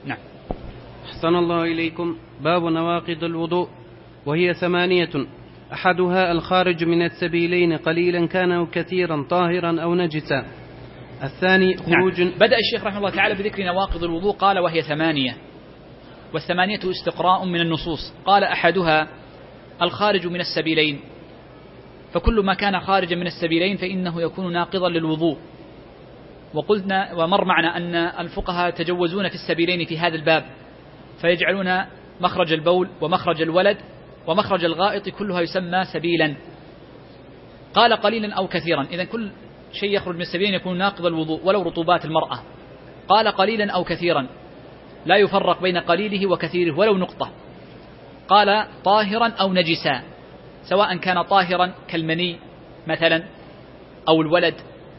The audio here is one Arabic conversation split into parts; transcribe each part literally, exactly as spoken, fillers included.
نعم. أحسن الله إليكم. باب نواقض الوضوء، وهي ثمانية: أحدها الخارج من السبيلين قليلا كان أو كثيرا، طاهرا أو نجسا. الثاني خروج. نعم. بدأ الشيخ رحمه الله تعالى بذكر نواقض الوضوء، قال وهي ثمانية، والثمانية استقراء من النصوص. قال أحدها الخارج من السبيلين، فكل ما كان خارجا من السبيلين فإنه يكون ناقضا للوضوء. وقلنا ومر معنا أن الفقهاء تجوزون في السبيلين في هذا الباب، فيجعلون مخرج البول ومخرج الولد ومخرج الغائط كلها يسمى سبيلا. قال قليلا أو كثيرا، إذن كل شيء يخرج من السبيلين يكون ناقض الوضوء ولو رطوبات المرأة. قال قليلا أو كثيرا، لا يفرق بين قليله وكثيره ولو نقطة. قال طاهرا أو نجسا، سواء كان طاهرا كالمني مثلا أو الولد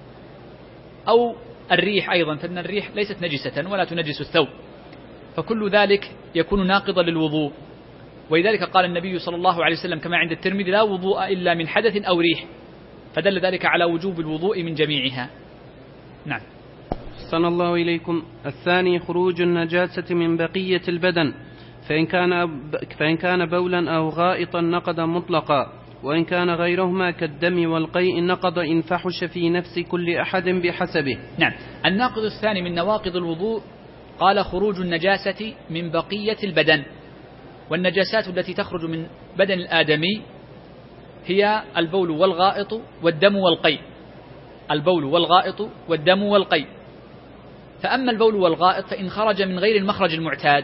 أو الريح أيضا، فإن الريح ليست نجسة ولا تنجس الثوب، فكل ذلك يكون ناقضا للوضوء. ولذلك قال النبي صلى الله عليه وسلم كما عند الترمذي: لا وضوء إلا من حدث أو ريح، فدل ذلك على وجوب الوضوء من جميعها. نعم. أحسن الله إليكم. الثاني خروج النجاسة من بقية البدن، فإن كان, فإن كان بولا أو غائطا نقض مطلقا، وإن كان غيرهما كالدم والقيء نقض إن فحش في نفس كل أحد بحسبه. نعم. الناقض الثاني من نواقض الوضوء قال خروج النجاسة من بقية البدن. والنجاسات التي تخرج من بدن الآدمي هي البول والغائط والدم والقيء. البول والغائط والدم والقيء. فأما البول والغائط فإن خرج من غير المخرج المعتاد،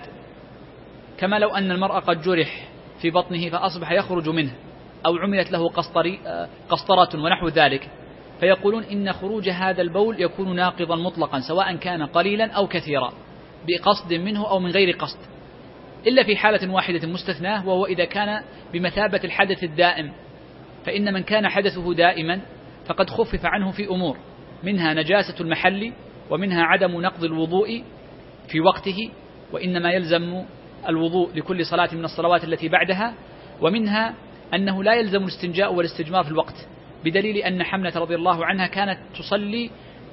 كما لو أن المرأة قد جرح في بطنه فأصبح يخرج منه، أو عملت له قسطرة ونحو ذلك، فيقولون إن خروج هذا البول يكون ناقضا مطلقا، سواء كان قليلا أو كثيرا، بقصد منه أو من غير قصد، إلا في حالة واحدة مستثناة، وهو إذا كان بمثابة الحدث الدائم. فإن من كان حدثه دائما فقد خفف عنه في أمور، منها نجاسة المحل، ومنها عدم نقض الوضوء في وقته، وإنما يلزم الوضوء لكل صلاة من الصلوات التي بعدها، ومنها أنه لا يلزم الاستنجاء والاستجمار في الوقت، بدليل أن حملة رضي الله عنها كانت تصلي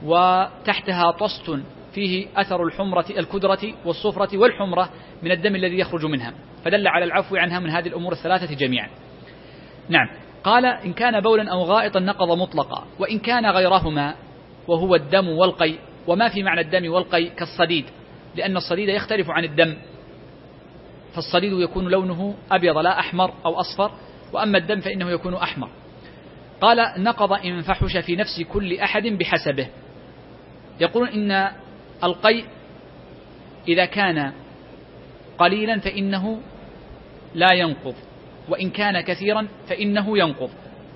وتحتها طست فيه أثر الحمرة الكدرة والصفرة والحمرة من الدم الذي يخرج منها، فدل على العفو عنها من هذه الأمور الثلاثة جميعا. نعم. قال إن كان بولا أو غائطا نقض مطلقا، وإن كان غيرهما وهو الدم والقيء. وما في معنى الدم والقيء كالصديد، لأن الصديد يختلف عن الدم، فالصديد يكون لونه أبيض لا أحمر أو أصفر، وأما الدم فإنه يكون أحمر. قال نقض إن فحش في نفس كل أحد بحسبه. يقولون إن القيء إذا كان قليلا فإنه لا ينقض، وإن كان كثيرا فإنه ينقض.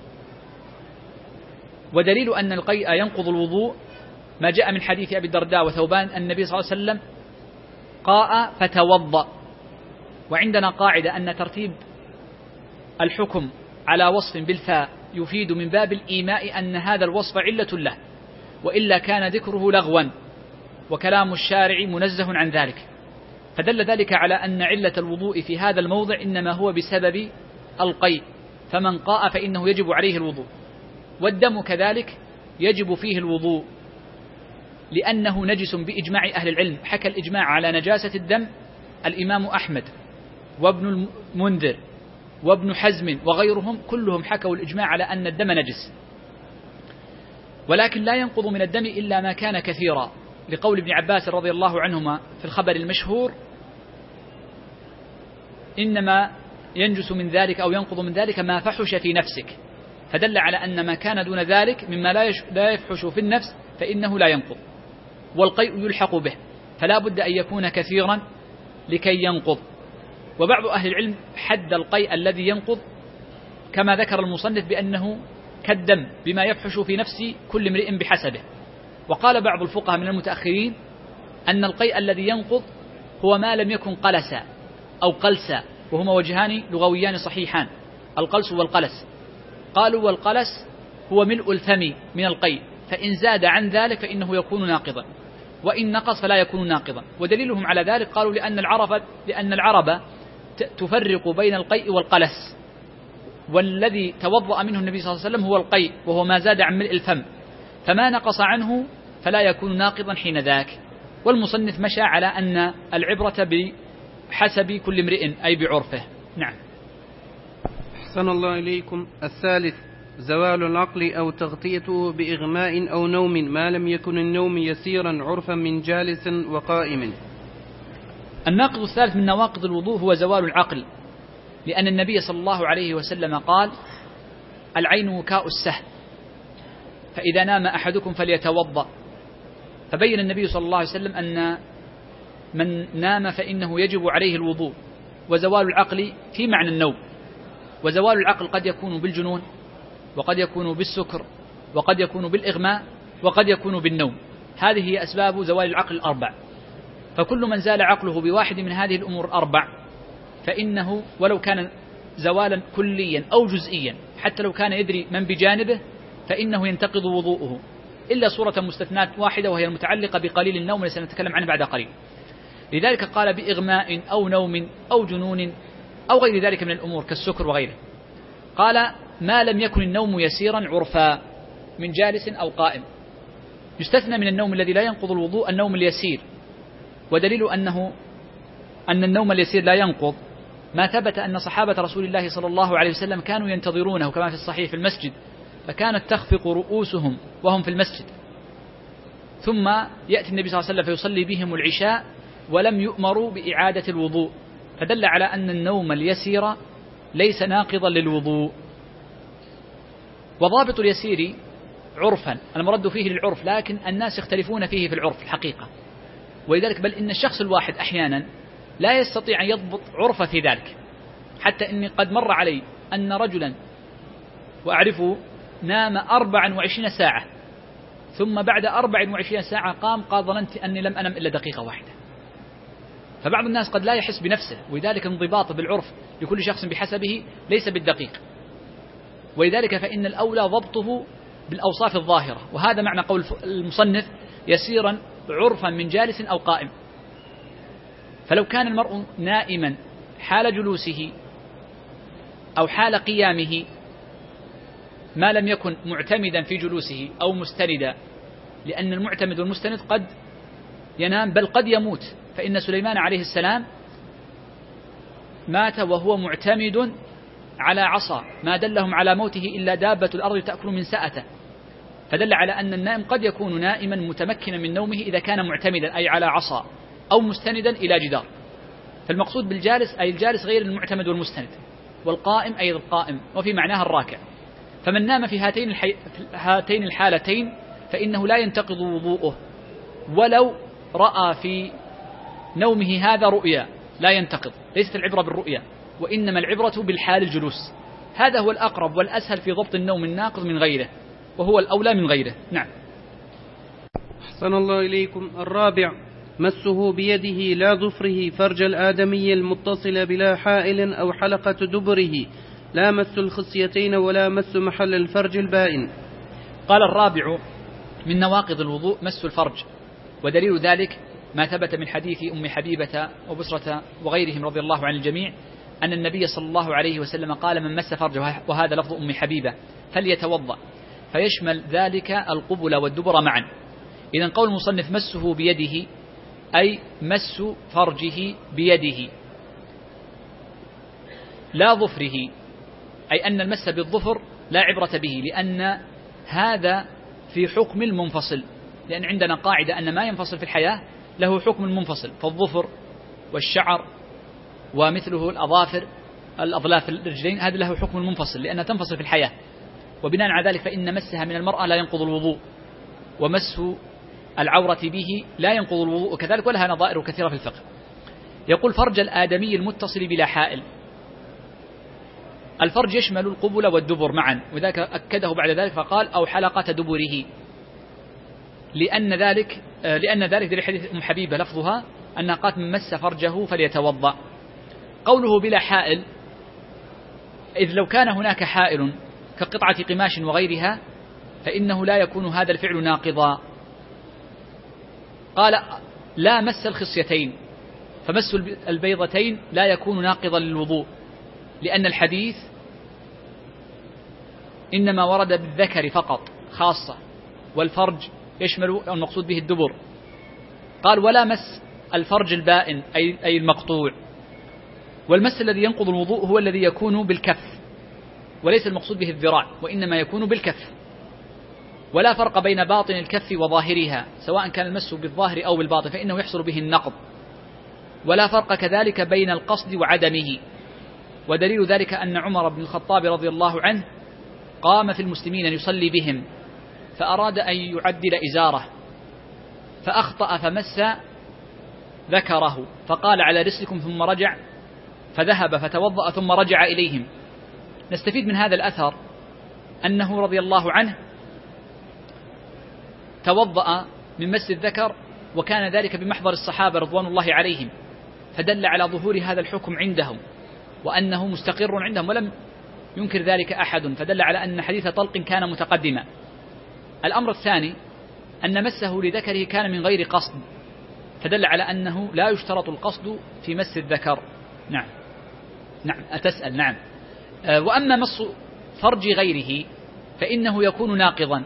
ودليل أن القيء ينقض الوضوء ما جاء من حديث أبي الدرداء وثوبان النبي صلى الله عليه وسلم قاء فتوضأ. وعندنا قاعدة أن ترتيب الحكم على وصف بالفاء يفيد من باب الإيماء أن هذا الوصف علة له، وإلا كان ذكره لغوا، وكلام الشارع منزه عن ذلك. فدل ذلك على أن علة الوضوء في هذا الموضع إنما هو بسبب القيء، فمن قاء فإنه يجب عليه الوضوء. والدم كذلك يجب فيه الوضوء، لأنه نجس بإجماع أهل العلم. حكى الإجماع على نجاسة الدم الإمام أحمد وابن المنذر وابن حزم وغيرهم، كلهم حكوا الإجماع على أن الدم نجس. ولكن لا ينقض من الدم إلا ما كان كثيرا، لقول ابن عباس رضي الله عنهما في الخبر المشهور: إنما ينجس من ذلك أو ينقض من ذلك ما فحش في نفسك، فدل على أن ما كان دون ذلك مما لا يفحش في النفس فإنه لا ينقض. والقيء يلحق به، فلا بد أن يكون كثيرا لكي ينقض. وبعض أهل العلم حد القيء الذي ينقض كما ذكر المصنف بأنه كالدم بما يفحش في نفس كل امرئ بحسبه. وقال بعض الفقهاء من المتأخرين أن القيء الذي ينقض هو ما لم يكن قلسا أو قلسا، وهما وجهان لغويان صحيحان، القلس والقلس. قالوا والقلس هو ملء الفم من القيء، فإن زاد عن ذلك فإنه يكون ناقضا، وإن نقص فلا يكون ناقضا. ودليلهم على ذلك قالوا لأن العرب لأن العرب تفرق بين القيء والقلس، والذي توضأ منه النبي صلى الله عليه وسلم هو القيء، وهو ما زاد عن ملء الفم، فما نقص عنه فلا يكون ناقضا حين ذاك. والمصنف مشى على أن العبرة بحسب كل امرئ أي بعرفه. نعم. أحسن الله إليكم. الثالث زوال العقل أو تغطيته بإغماء أو نوم ما لم يكن النوم يسيرا عرفا من جالس وقائم. الناقض الثالث من نواقض الوضوء هو زوال العقل، لأن النبي صلى الله عليه وسلم قال: العين وكاء السهم، فإذا نام أحدكم فليتوضأ. فبين النبي صلى الله عليه وسلم أن من نام فإنه يجب عليه الوضوء. وزوال العقل في معنى النوم، وزوال العقل قد يكون بالجنون، وقد يكون بالسكر، وقد يكون بالإغماء، وقد يكون بالنوم. هذه هي أسباب زوال العقل الأربع. فكل من زال عقله بواحد من هذه الأمور الأربع فإنه ولو كان زوالا كليا أو جزئيا، حتى لو كان يدري من بجانبه، فإنه ينتقض وضوءه، إلا صورة مستثنات واحدة وهي المتعلقة بقليل النوم التي سنتكلم عنه بعد قليل. لذلك قال بإغماء أو نوم أو جنون أو غير ذلك من الأمور كالسكر وغيره. قال: ما لم يكن النوم يسيرا عرفا من جالس أو قائم. يستثنى من النوم الذي لا ينقض الوضوء النوم اليسير، ودليل أنه أن النوم اليسير لا ينقض ما ثبت أن صحابة رسول الله صلى الله عليه وسلم كانوا ينتظرونه كما في الصحيح في المسجد، فكانت تخفق رؤوسهم وهم في المسجد، ثم يأتي النبي صلى الله عليه وسلم فيصلي بهم العشاء ولم يؤمروا بإعادة الوضوء، فدل على أن النوم اليسير ليس ناقضا للوضوء. وضابط اليسير عرفا، المرد فيه للعرف، لكن الناس يختلفون فيه في العرف الحقيقة، ولذلك بل إن الشخص الواحد أحيانا لا يستطيع أن يضبط عرفه في ذلك، حتى إني قد مر علي أن رجلا وأعرفه نام أربعا وعشرين ساعة، ثم بعد أربع وعشرين ساعة قام قال: ظننت أني لم أنم إلا دقيقة واحدة. فبعض الناس قد لا يحس بنفسه، ولذلك انضباط بالعرف لكل شخص بحسبه ليس بالدقيق، ولذلك فإن الأولى ضبطه بالأوصاف الظاهرة. وهذا معنى قول المصنف: يسيرا عرفا من جالس أو قائم. فلو كان المرء نائما حال جلوسه أو حال قيامه ما لم يكن معتمدا في جلوسه أو مستندا، لأن المعتمد والمستند قد ينام بل قد يموت، فإن سليمان عليه السلام مات وهو معتمد على عصا ما دلهم على موته إلا دابة الأرض تأكل من سأته، فدل على أن النائم قد يكون نائما متمكنا من نومه إذا كان معتمدا أي على عصا أو مستندا إلى جدار. فالمقصود بالجالس أي الجالس غير المعتمد والمستند، والقائم أي القائم، وفي معناها الراكع. فمن نام في هاتين, الحي... في هاتين الحالتين فإنه لا ينتقض وضوءه، ولو رأى في نومه هذا رؤيا لا ينتقض، ليست العبرة بالرؤيا، وإنما العبرة بالحال الجلوس. هذا هو الأقرب والأسهل في ضبط النوم الناقض من غيره، وهو الأولى من غيره. نعم. أحسن الله إليكم. الرابع مسه بيده لا ظفره فرج الآدمي المتصل بلا حائل أو حلقة دبره، لا مس الخصيتين ولا مس محل الفرج البائن. قال الرابع من نواقض الوضوء مس الفرج، ودليل ذلك ما ثبت من حديث أم حبيبة وبصرة وغيرهم رضي الله عن الجميع أن النبي صلى الله عليه وسلم قال: من مس فرجه، وهذا لفظ أم حبيبة، فليتوضأ، فيشمل ذلك القبل والدبر معا. إذن قول المصنف مسه بيده أي مس فرجه بيده لا ظفره، أي أن المس بالظفر لا عبرة به، لأن هذا في حكم المنفصل، لأن عندنا قاعدة أن ما ينفصل في الحياة له حكم منفصل، فالظفر والشعر ومثله الأظافر الأظلاف الرجلين هذا له حكم منفصل لأنها تنفصل في الحياة، وبناء على ذلك فإن مسها من المرأة لا ينقض الوضوء، ومس العورة به لا ينقض الوضوء كذلك، ولها نظائر كثيرة في الفقه. يقول: فرج الآدمي المتصل بلا حائل. الفرج يشمل القبل والدبر معا، وذلك أكده بعد ذلك فقال: أو حلقة دبره، لأن ذلك لأن ذلك دليل حديث أم حبيبة لفظها أنها قالت: من مس فرجه فليتوضأ. قوله بلا حائل، إذ لو كان هناك حائل كقطعة قماش وغيرها فإنه لا يكون هذا الفعل ناقضا. قال: لا مس الخصيتين، فمس البيضتين لا يكون ناقضا للوضوء، لأن الحديث إنما ورد بالذكر فقط خاصة، والفرج يشمل المقصود به الدبر. قال ولا مس الفرج البائن أي, أي المقطوع. والمس الذي ينقض الوضوء هو الذي يكون بالكف، وليس المقصود به الذراع، وإنما يكون بالكف. ولا فرق بين باطن الكف وظاهرها، سواء كان المس بالظاهر أو بالباطن فإنه يحصل به النقض. ولا فرق كذلك بين القصد وعدمه. ودليل ذلك أن عمر بن الخطاب رضي الله عنه قام في المسلمين يصلي بهم، فأراد أن يعدل إزاره فأخطأ فمس ذكره، فقال على رسلكم، ثم رجع فذهب فتوضأ ثم رجع إليهم. نستفيد من هذا الأثر أنه رضي الله عنه توضأ من مس الذكر، وكان ذلك بمحضر الصحابة رضوان الله عليهم، فدل على ظهور هذا الحكم عندهم وأنه مستقر عندهم ولم ينكر ذلك أحد، فدل على أن حديث طلق كان متقدما. الأمر الثاني أن مسه لذكره كان من غير قصد، فدل على أنه لا يشترط القصد في مس الذكر. نعم نعم أتسأل نعم. وأما مس فرج غيره فإنه يكون ناقضا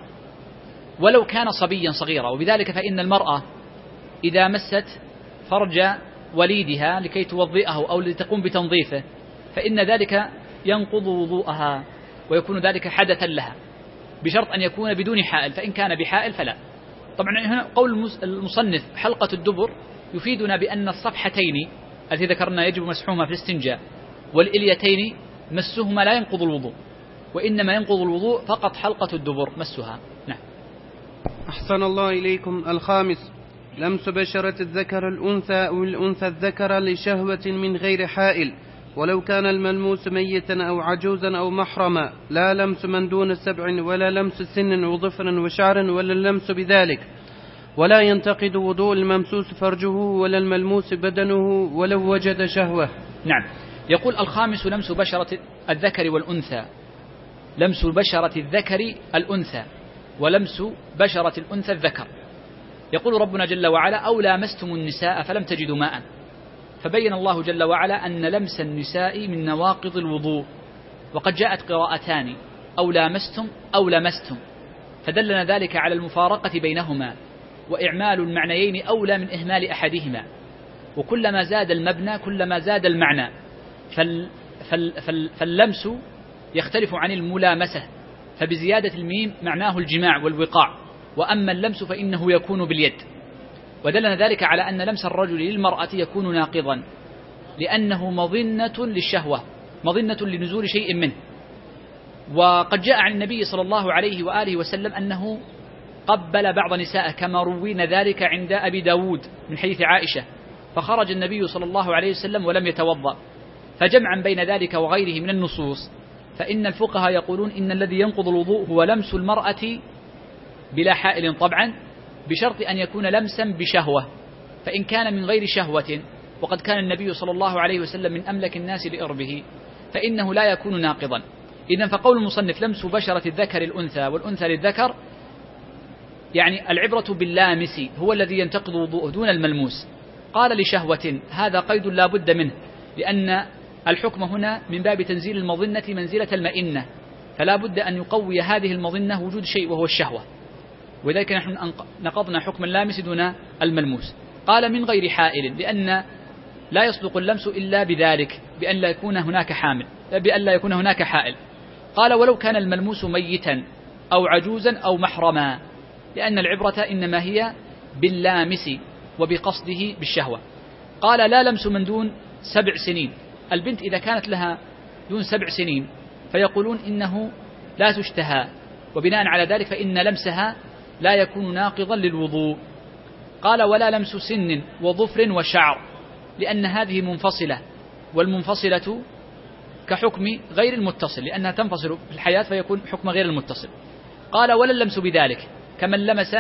ولو كان صبيا صغيرا، وبذلك فإن المرأة إذا مست فرج وليدها لكي توضئه أو لتقوم بتنظيفه فإن ذلك ينقض وضوءها ويكون ذلك حدثا لها، بشرط أن يكون بدون حائل، فإن كان بحائل فلا. طبعا هنا قول المصنف حلقة الدبر يفيدنا بأن الصفحتين التي ذكرنا يجب مسحهما في الاستنجاء، والإليتين مسهما لا ينقض الوضوء، وإنما ينقض الوضوء فقط حلقة الدبر مسها. نعم. أحسن الله إليكم. الخامس لمس بشرة الذكر الأنثى أو الأنثى الذكر لشهوة من غير حائل، ولو كان الملموس ميتا أو عجوزا أو محرما، لا لمس من دون سبع ولا لمس سن وظفر وشعر ولا اللمس بذلك. ولا ينتقد وضوء الممسوس فرجه ولا الملموس بدنه ولو وجد شهوة. نعم. يقول الخامس لمس بشرة الذكر والأنثى، لمس بشرة الذكر الأنثى ولمس بشرة الأنثى الذكر. يقول ربنا جل وعلا أو لامستم النساء فلم تجدوا ماء، فبين الله جل وعلا أن لمس النساء من نواقض الوضوء، وقد جاءت قراءتان أو لامستم أو لمستم، فدلنا ذلك على المفارقة بينهما وإعمال المعنيين أولى من إهمال أحدهما، وكلما زاد المبنى كلما زاد المعنى. فال فال فال فاللمس يختلف عن الملامسة، فبزيادة الميم معناه الجماع والوقاع، وأما اللمس فإنه يكون باليد. ودلنا ذلك على أن لمس الرجل للمرأة يكون ناقضا، لأنه مظنة للشهوة، مظنة لنزول شيء منه. وقد جاء عن النبي صلى الله عليه وآله وسلم أنه قبل بعض نساءه، كما روينا ذلك عند أبي داود من حديث عائشة، فخرج النبي صلى الله عليه وسلم ولم يتوضأ. فجمعا بين ذلك وغيره من النصوص، فإن الفقهاء يقولون إن الذي ينقض الوضوء هو لمس المرأة بلا حائل طبعا، بشرط أن يكون لمسا بشهوة. فإن كان من غير شهوة، وقد كان النبي صلى الله عليه وسلم من أملك الناس لإربه، فإنه لا يكون ناقضا. إذن فقول المصنف لمس بشرة الذكر الأنثى والأنثى للذكر، يعني العبرة باللامس هو الذي ينتقض وضوءه دون الملموس. قال لشهوة، هذا قيد لا بد منه، لأن الحكم هنا من باب تنزيل المظنة منزلة المئنة، فلا بد أن يقوي هذه المظنة وجود شيء وهو الشهوة، وذلك نحن نقضنا حكم اللامس دون الملموس. قال من غير حائل، لأن لا يصدق اللمس إلا بذلك، بأن لا يكون هناك حامل، بأن لا يكون هناك حائل. قال ولو كان الملموس ميتا أو عجوزا أو محرما، لأن العبرة إنما هي باللامس وبقصده بالشهوة. قال لا لمس من دون سبع سنين، البنت إذا كانت لها دون سبع سنين فيقولون إنه لا تشتهى، وبناء على ذلك فإن لمسها لا يكون ناقضا للوضوء. قال ولا لمس سن وظفر وشعر، لأن هذه منفصلة، والمنفصلة كحكم غير المتصل، لأنها تنفصل في الحياة فيكون حكم غير المتصل. قال ولا اللمس بذلك، كمن لمس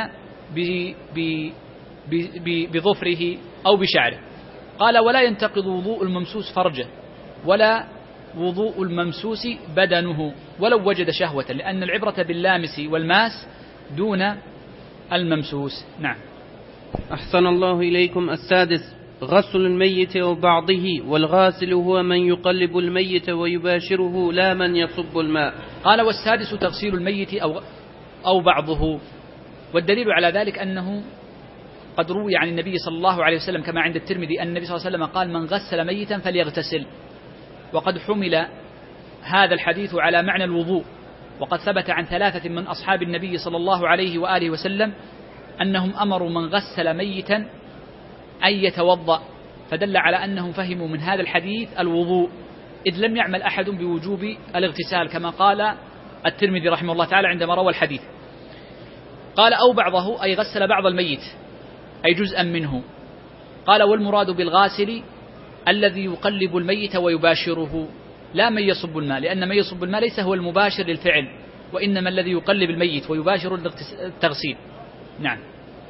بظفره أو بشعره. قال ولا ينتقض وضوء الممسوس فرجه ولا وضوء الممسوس بدنه ولو وجد شهوة، لأن العبرة باللامس والماس دون الممسوس. نعم. أحسن الله إليكم. السادس غسل الميت أو بعضه، والغاسل هو من يقلب الميت ويباشره لا من يصب الماء. قال والسادس تغسيل الميت أو, أو بعضه، والدليل على ذلك أنه وقد روي عن النبي صلى الله عليه وسلم كما عند الترمذي أن النبي صلى الله عليه وسلم قال: من غسل ميتا فليغتسل. وقد حمل هذا الحديث على معنى الوضوء، وقد ثبت عن ثلاثة من أصحاب النبي صلى الله عليه وآله وسلم أنهم أمروا من غسل ميتا أن يتوضأ، فدل على أنهم فهموا من هذا الحديث الوضوء، إذ لم يعمل أحد بوجوب الاغتسال كما قال الترمذي رحمه الله تعالى عندما روى الحديث. قال: أو بعضه، أي غسل بعض الميت أي جزءا منه. قال: والمراد بالغاسل الذي يقلب الميت ويباشره، لا من يصب الماء، لأن من يصب الماء ليس هو المباشر للفعل، وإنما الذي يقلب الميت ويباشر التغسيل. نعم.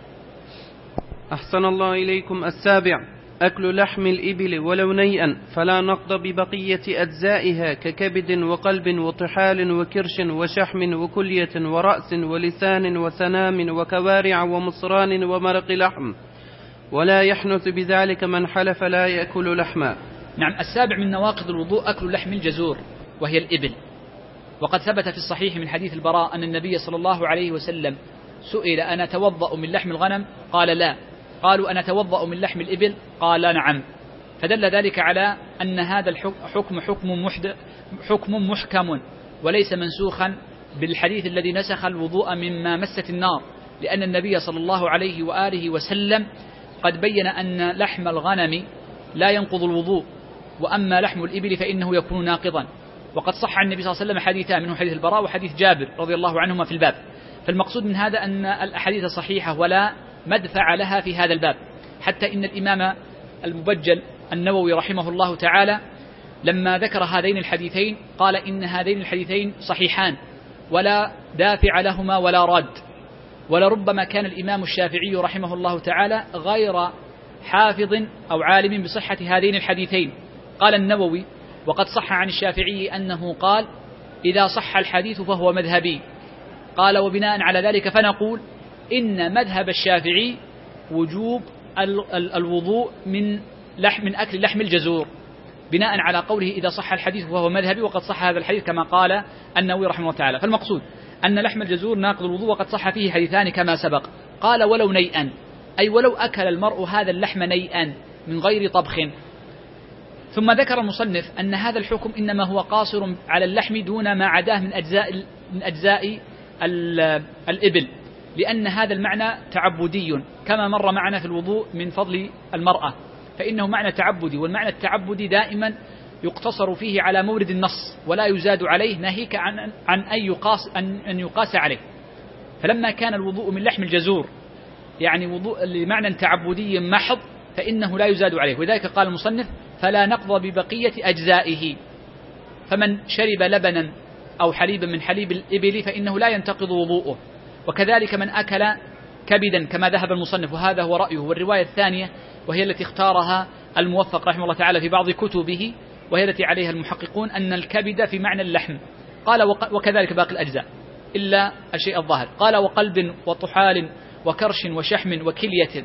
أحسن الله إليكم. السابع: أكل لحم الإبل ولو نيئا فلا نقض ببقية أجزائها ككبد وقلب وطحال وكرش وشحم وكلية ورأس ولسان وسنام وكوارع ومصران ومرق لحم، ولا يحنث بذلك من حلف لا يأكل لحما. نعم. السابع من نواقض الوضوء أكل لحم الجزور وهي الإبل، وقد ثبت في الصحيح من حديث البراء أن النبي صلى الله عليه وسلم سئل: أنا أتوضأ من لحم الغنم؟ قال: لا. قالوا: أنا أتوضأ من لحم الإبل؟ قال: نعم. فدل ذلك على أن هذا الحكم حكم, حكم محكم وليس منسوخا بالحديث الذي نسخ الوضوء مما مست النار، لأن النبي صلى الله عليه وآله وسلم قد بين أن لحم الغنم لا ينقض الوضوء، وأما لحم الإبل فإنه يكون ناقضا. وقد صح عن النبي صلى الله عليه وسلم حديثان، منه حديث البراء وحديث جابر رضي الله عنهما في الباب. فالمقصود من هذا أن الأحاديث صحيحة ولا مدفع لها في هذا الباب، حتى إن الإمام المبجل النووي رحمه الله تعالى لما ذكر هذين الحديثين قال: إن هذين الحديثين صحيحان ولا دافع لهما ولا راد، ولربما كان الإمام الشافعي رحمه الله تعالى غير حافظ أو عالم بصحة هذين الحديثين. قال النووي: وقد صح عن الشافعي أنه قال: إذا صح الحديث فهو مذهبي. قال: وبناء على ذلك فنقول إن مذهب الشافعي وجوب الوضوء من لحم من أكل لحم الجزور، بناء على قوله إذا صح الحديث فهو مذهبي، وقد صح هذا الحديث كما قال النووي رحمه الله تعالى. فالمقصود أن لحم الجزور ناقض الوضوء، وقد صح فيه حديثان كما سبق. قال: ولو نيئا، أي ولو أكل المرء هذا اللحم نيئا من غير طبخ. ثم ذكر المصنف أن هذا الحكم إنما هو قاصر على اللحم دون ما عداه من أجزاء من أجزاء الإبل، لأن هذا المعنى تعبدي كما مر معنا في الوضوء من فضل المرأة، فإنه معنى تعبدي، والمعنى التعبدي دائما يقتصر فيه على مورد النص ولا يزاد عليه، ناهيك عن عن أن يقاس أن أن يقاس عليه. فلما كان الوضوء من لحم الجزور يعني وضوء لمعنى تعبدي محض فإنه لا يزاد عليه، وذلك قال المصنف: فلا نقض ببقية أجزائه. فمن شرب لبنا أو حليبا من حليب الإبل فإنه لا ينتقض وضوءه، وكذلك من أكل كبدا كما ذهب المصنف، وهذا هو رأيه. والرواية الثانية وهي التي اختارها الموفق رحمه الله تعالى في بعض كتبه، وهي التي عليها المحققون، أن الكبد في معنى اللحم. قال: وكذلك باقي الأجزاء إلا الشيء الظاهر. قال: وقلب وطحال وكرش وشحم وكلية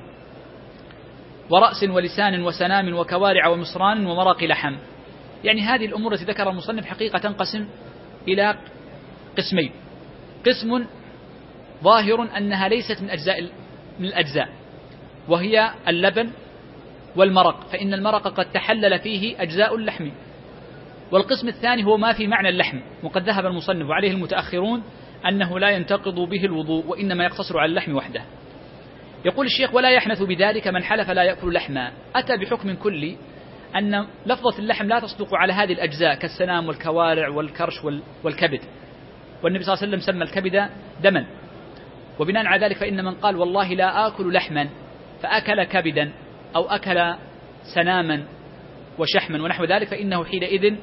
ورأس ولسان وسنام وكوارع ومصران ومرق لحم. يعني هذه الأمور التي ذكر المصنف حقيقة تنقسم إلى قسمين: قسم ظاهر أنها ليست من أجزاء من الأجزاء وهي اللبن والمرق، فإن المرق قد تحلل فيه أجزاء اللحم. والقسم الثاني هو ما في معنى اللحم، وقد ذهب المصنف عليه المتأخرون أنه لا ينتقض به الوضوء وإنما يقتصر على اللحم وحده. يقول الشيخ: ولا يحنث بذلك من حلف لا يأكل لحما. أتى بحكم كلي أن لفظة اللحم لا تصدق على هذه الأجزاء كالسنام والكوارع والكرش والكبد، والنبي صلى الله عليه وسلم سمى الكبد دما. وبناء على ذلك فإن من قال والله لا آكل لحما فأكل كبدا أو أكل سناما وشحما ونحو ذلك فإنه حينئذ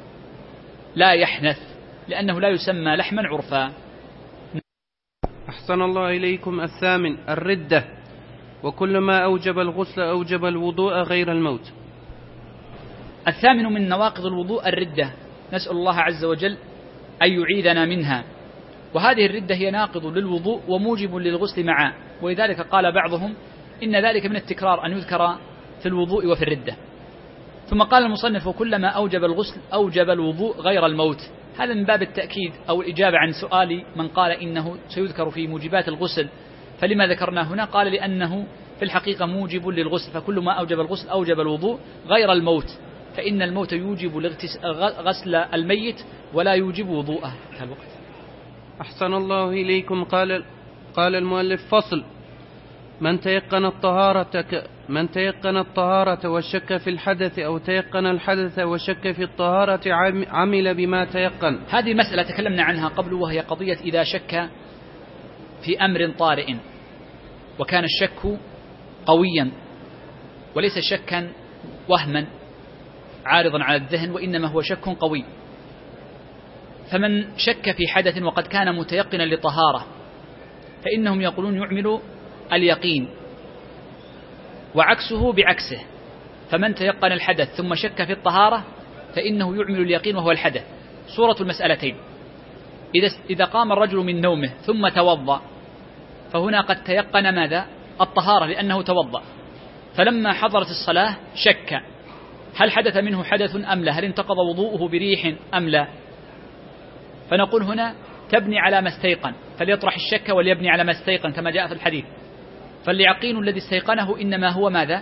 لا يحنث، لأنه لا يسمى لحما عرفا. أحسن الله إليكم. الثامن: الردة، وكل ما أوجب الغسل أوجب الوضوء غير الموت. الثامن من نواقض الوضوء الردة، نسأل الله عز وجل أن يعيذنا منها. وهذه الردة هي ناقض للوضوء وموجب للغسل معا، ولذلك قال بعضهم إن ذلك من التكرار أن يذكر في الوضوء وفي الردة. ثم قال المصنف: وكلما أوجب الغسل أوجب الوضوء غير الموت. هذا من باب التأكيد أو الإجابة عن سؤال من قال إنه سيذكر في موجبات الغسل فلما ذكرنا هنا. قال: لأنه في الحقيقة موجب للغسل، فكل ما أوجب الغسل أوجب الوضوء غير الموت، فإن الموت يوجب غسل الميت ولا يوجب وضوءه. أحسن الله إليكم. قال قال المؤلف: فصل: من تيقن الطهارة ك... من تيقن الطهارة وشك في الحدث أو تيقن الحدث وشك في الطهارة عمل بما تيقن. هذه مسألة تكلمنا عنها قبل، وهي قضية إذا شك في أمر طارئ وكان الشك قويا وليس شكا وهما عارضا على الذهن، وإنما هو شك قوي. فمن شك في حدث وقد كان متيقنا لطهارة فإنهم يقولون يعمل اليقين، وعكسه بعكسه. فمن تيقن الحدث ثم شك في الطهارة فإنه يعمل اليقين وهو الحدث. صورة المسألتين: إذا قام الرجل من نومه ثم توضأ فهنا قد تيقن ماذا؟ الطهارة، لأنه توضأ. فلما حضرت الصلاة شك هل حدث منه حدث أم لا، هل انتقض وضوءه بريح أم لا. فنقول هنا تبني على ما استيقن، فليطرح الشك وليبني على ما استيقن كما جاء في الحديث. فاليقين الذي استيقنه إنما هو ماذا؟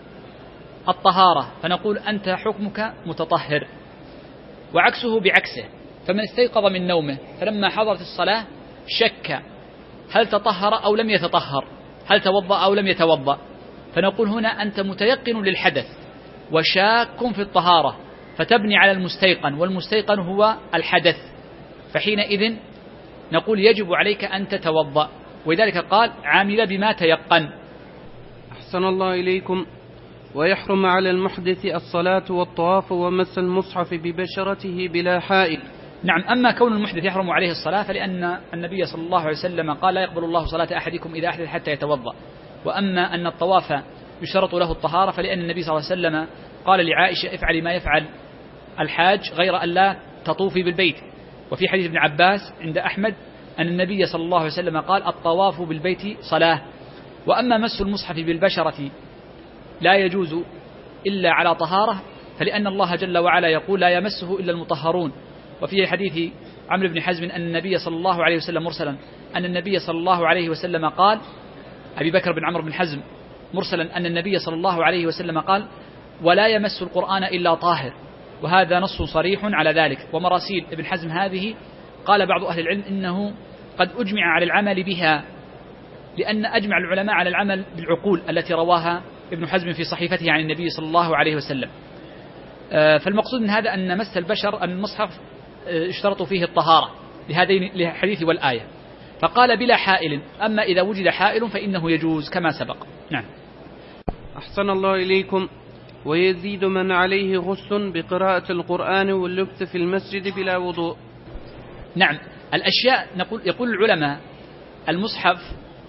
الطهارة، فنقول أنت حكمك متطهر. وعكسه بعكسه: فمن استيقظ من نومه فلما حضرت الصلاة شك هل تطهر أو لم يتطهر، هل توضأ أو لم يتوضأ، فنقول هنا أنت متيقن للحدث وشاك في الطهارة، فتبني على المستيقن، والمستيقن هو الحدث، فحينئذ نقول يجب عليك أن تتوضأ. ولذلك قال عامل بما تيقن. أحسن الله إليكم. ويحرم على المحدث الصلاة والطواف ومس المصحف ببشرته بلا حائل. نعم. أما كون المحدث يحرم عليه الصلاة فلأن النبي صلى الله عليه وسلم قال لا يقبل الله صلاة أحدكم إذا أحدث حتى يتوضأ. وأما أن الطواف يشترط له الطهارة فلأن النبي صلى الله عليه وسلم قال لعائشة افعلي ما يفعل الحاج غير أن لا تطوفي بالبيت. وفي حديث ابن عباس عند أحمد أن النبي صلى الله عليه وسلم قال الطواف بالبيت صلاة. وأما مس المصحف بالبشرة لا يجوز إلا على طهارة، فلأن الله جل وعلا يقول لا يمسه إلا المطهرون. وفي حديث عمرو بن حزم أن النبي صلى الله عليه وسلم مرسلا أن النبي صلى الله عليه وسلم قال أبي بكر بن عمرو بن حزم مرسلا أن النبي صلى الله عليه وسلم قال ولا يمس القرآن إلا طاهر، وهذا نص صريح على ذلك. ومراسيل ابن حزم هذه قال بعض أهل العلم إنه قد أجمع على العمل بها، لأن أجمع العلماء على العمل بالعقول التي رواها ابن حزم في صحيفته عن النبي صلى الله عليه وسلم. فالمقصود من هذا أن مس البشر أن المصحف اشترطوا فيه الطهارة لهذين الحديث والآية، فقال بلا حائل. أما إذا وجد حائل فإنه يجوز كما سبق. نعم. أحسن الله إليكم. ويزيد من عليه غسل بقراءة القرآن واللبث في المسجد بلا وضوء. نعم. الأشياء نقول يقول العلماء المصحف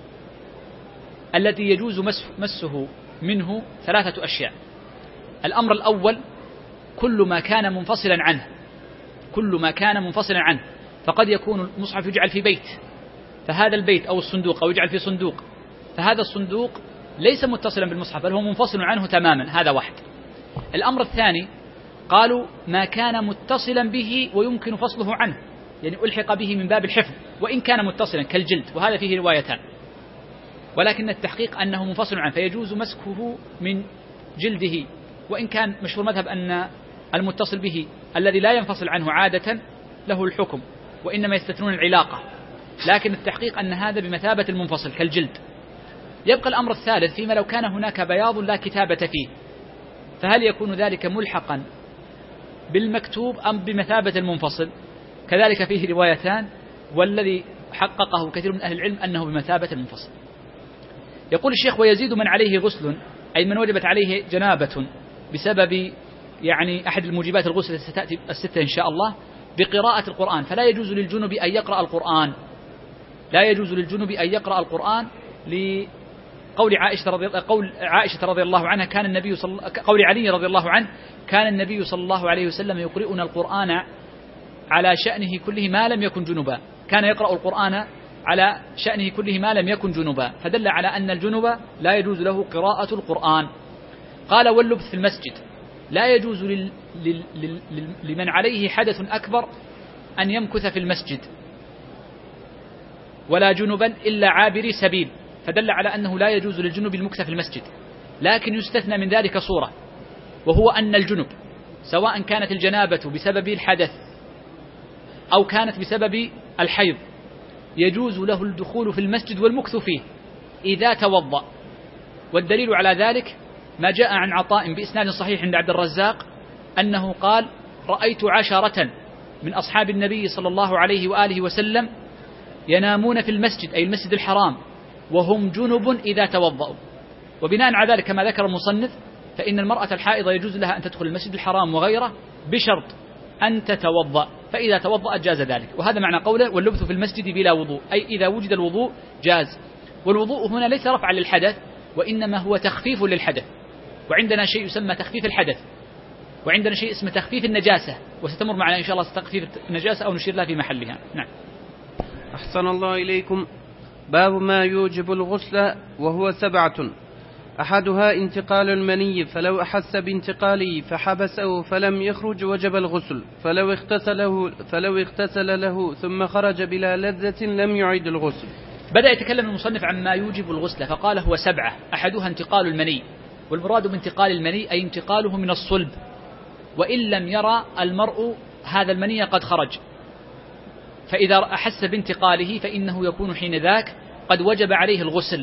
الذي يجوز مسه منه ثلاثة أشياء. الأمر الأول كل ما كان منفصلا عنه، كل ما كان منفصلا عنه، فقد يكون المصحف يجعل في بيت، فهذا البيت أو الصندوق أو يجعل في صندوق، فهذا الصندوق ليس متصلا بالمصحف بل هو منفصل عنه تماما، هذا واحد. الأمر الثاني قالوا ما كان متصلا به ويمكن فصله عنه، يعني ألحق به من باب الحفظ وإن كان متصلا كالجلد، وهذا فيه روايتان، ولكن التحقيق أنه منفصل عنه فيجوز مسكه من جلده، وإن كان مشهور مذهب أن المتصل به الذي لا ينفصل عنه عادة له الحكم وإنما يستثنون العلاقة، لكن التحقيق أن هذا بمثابة المنفصل كالجلد. يبقى الأمر الثالث فيما لو كان هناك بياض لا كتابة فيه، فهل يكون ذلك ملحقا بالمكتوب أم بمثابة المنفصل؟ كذلك فيه روايتان، والذي حققه كثير من أهل العلم أنه بمثابة المنفصل. يقول الشيخ ويزيد من عليه غسل، أي من وجبت عليه جنابة بسبب يعني أحد الموجبات الغسل ستأتي الستة إن شاء الله بقراءة القرآن، فلا يجوز للجنب أن يقرأ القرآن، لا يجوز للجنب أن يقرأ القرآن لقول عائشة رضي قول عائشة رضي الله عنها كان النبي صلى قول علي رضي الله عنه كان النبي صلى الله عليه وسلم يقرئنا القرآن على شأنه كله ما لم يكن جنبا، كان يقرأ القرآن على شأنه كله ما لم يكن جنبا، فدل على أن الجنب لا يجوز له قراءة القرآن. قال واللبث في المسجد، لا يجوز لل... لل... لل... لمن عليه حدث أكبر أن يمكث في المسجد ولا جنبا إلا عابري سبيل، فدل على أنه لا يجوز للجنب المكث في المسجد، لكن يستثنى من ذلك صورة، وهو أن الجنب سواء كانت الجنابة بسبب الحدث أو كانت بسبب الحيض يجوز له الدخول في المسجد والمكث فيه إذا توضأ. والدليل على ذلك ما جاء عن عطاء بإسناد صحيح عند عبد الرزاق أنه قال: رأيت عشرة من أصحاب النبي صلى الله عليه وآله وسلم ينامون في المسجد، أي المسجد الحرام، وهم جنب إذا توضأوا. وبناء على ذلك كما ذكر المصنف فإن المرأة الحائضة يجوز لها أن تدخل المسجد الحرام وغيره بشرط أن تتوضأ، فإذا توضأت جاز ذلك. وهذا معنى قوله: واللبث في المسجد بلا وضوء، أي إذا وجد الوضوء جاز. والوضوء هنا ليس رفعا للحدث، وإنما هو تخفيف للحدث. وعندنا شيء يسمى تخفيف الحدث، وعندنا شيء اسمه تخفيف النجاسة، وستمر معنا إن شاء الله تخفيف النجاسة أو نشير لها في محلها. نعم. أحسن الله إليكم. باب ما يوجب الغسل، وهو سبعة: أحدها انتقال المني، فلو أحس بانتقاله فحبسه فلم يخرج وجب الغسل، فلو اغتسله, فلو اغتسل له ثم خرج بلا لذة لم يعيد الغسل. بدأ يتكلم المصنف عن ما يوجب الغسل فقال: هو سبعة: أحدها انتقال المني، والمراد بانتقال المني أي انتقاله من الصلب، وإن لم يرى المرء هذا المني قد خرج، فإذا أحس بانتقاله فإنه يكون حين ذاك قد وجب عليه الغسل.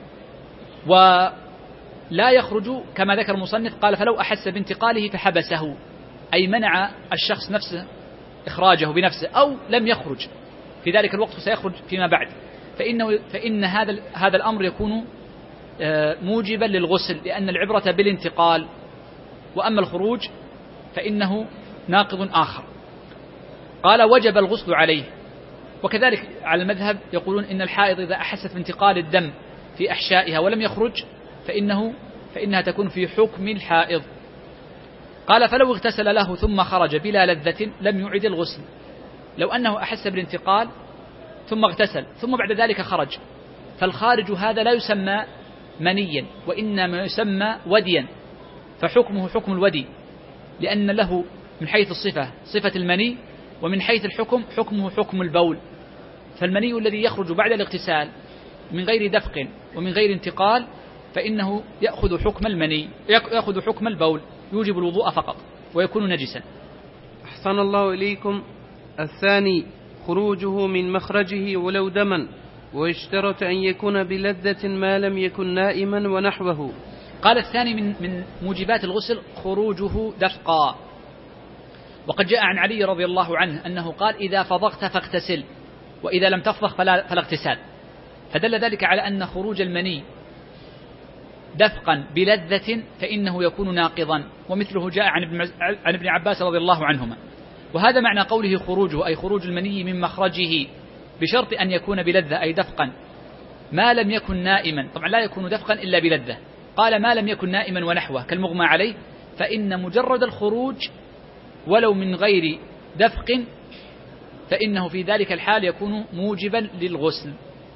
ولا يخرج كما ذكر المصنف قال: فلو أحس بانتقاله فحبسه، أي منع الشخص نفسه إخراجه بنفسه، أو لم يخرج في ذلك الوقت سيخرج فيما بعد، فإنه فإن هذا هذا الأمر يكون موجبا للغسل، لأن العبرة بالانتقال، وأما الخروج فإنه ناقض آخر. قال: وجب الغسل عليه. وكذلك على المذهب يقولون إن الحائض إذا أحست بانتقال الدم في أحشائها ولم يخرج فإنه فإنها تكون في حكم الحائض. قال: فلو اغتسل له ثم خرج بلا لذة لم يعد الغسل. لو أنه أحس بالانتقال ثم اغتسل ثم بعد ذلك خرج، فالخارج هذا لا يسمى منيا، وإنما يسمى وديا، فحكمه حكم الودي، لأن له من حيث الصفة صفة المني، ومن حيث الحكم حكمه حكم البول. فالمني الذي يخرج بعد الاغتسال من غير دفق ومن غير انتقال فإنه يأخذ حكم المني، يأخذ حكم البول، يوجب الوضوء فقط ويكون نجسا. أحسن الله إليكم. الثاني خروجه من مخرجه ولو دما، ويشترط أن يكون بلذة ما لم يكن نائما ونحوه. قال: الثاني من من موجبات الغسل خروجه دفقا. وقد جاء عن علي رضي الله عنه أنه قال: إذا فضغت فاغتسل، وإذا لم تفضغ فلا, فلا اغتسال. فدل ذلك على أن خروج المني دفقا بلذة فإنه يكون ناقضا، ومثله جاء عن ابن عباس رضي الله عنهما. وهذا معنى قوله خروجه، أي خروج المني من مخرجه، بشرط أن يكون بلذة، أي دفقا ما لم يكن نائما. طبعا لا يكون دفقا إلا بلذة. قال: ما لم يكن نائما ونحوه كالمغمى عليه، فإن مجرد الخروج ولو من غير دفق فإنه في ذلك الحال يكون موجبا للغسل.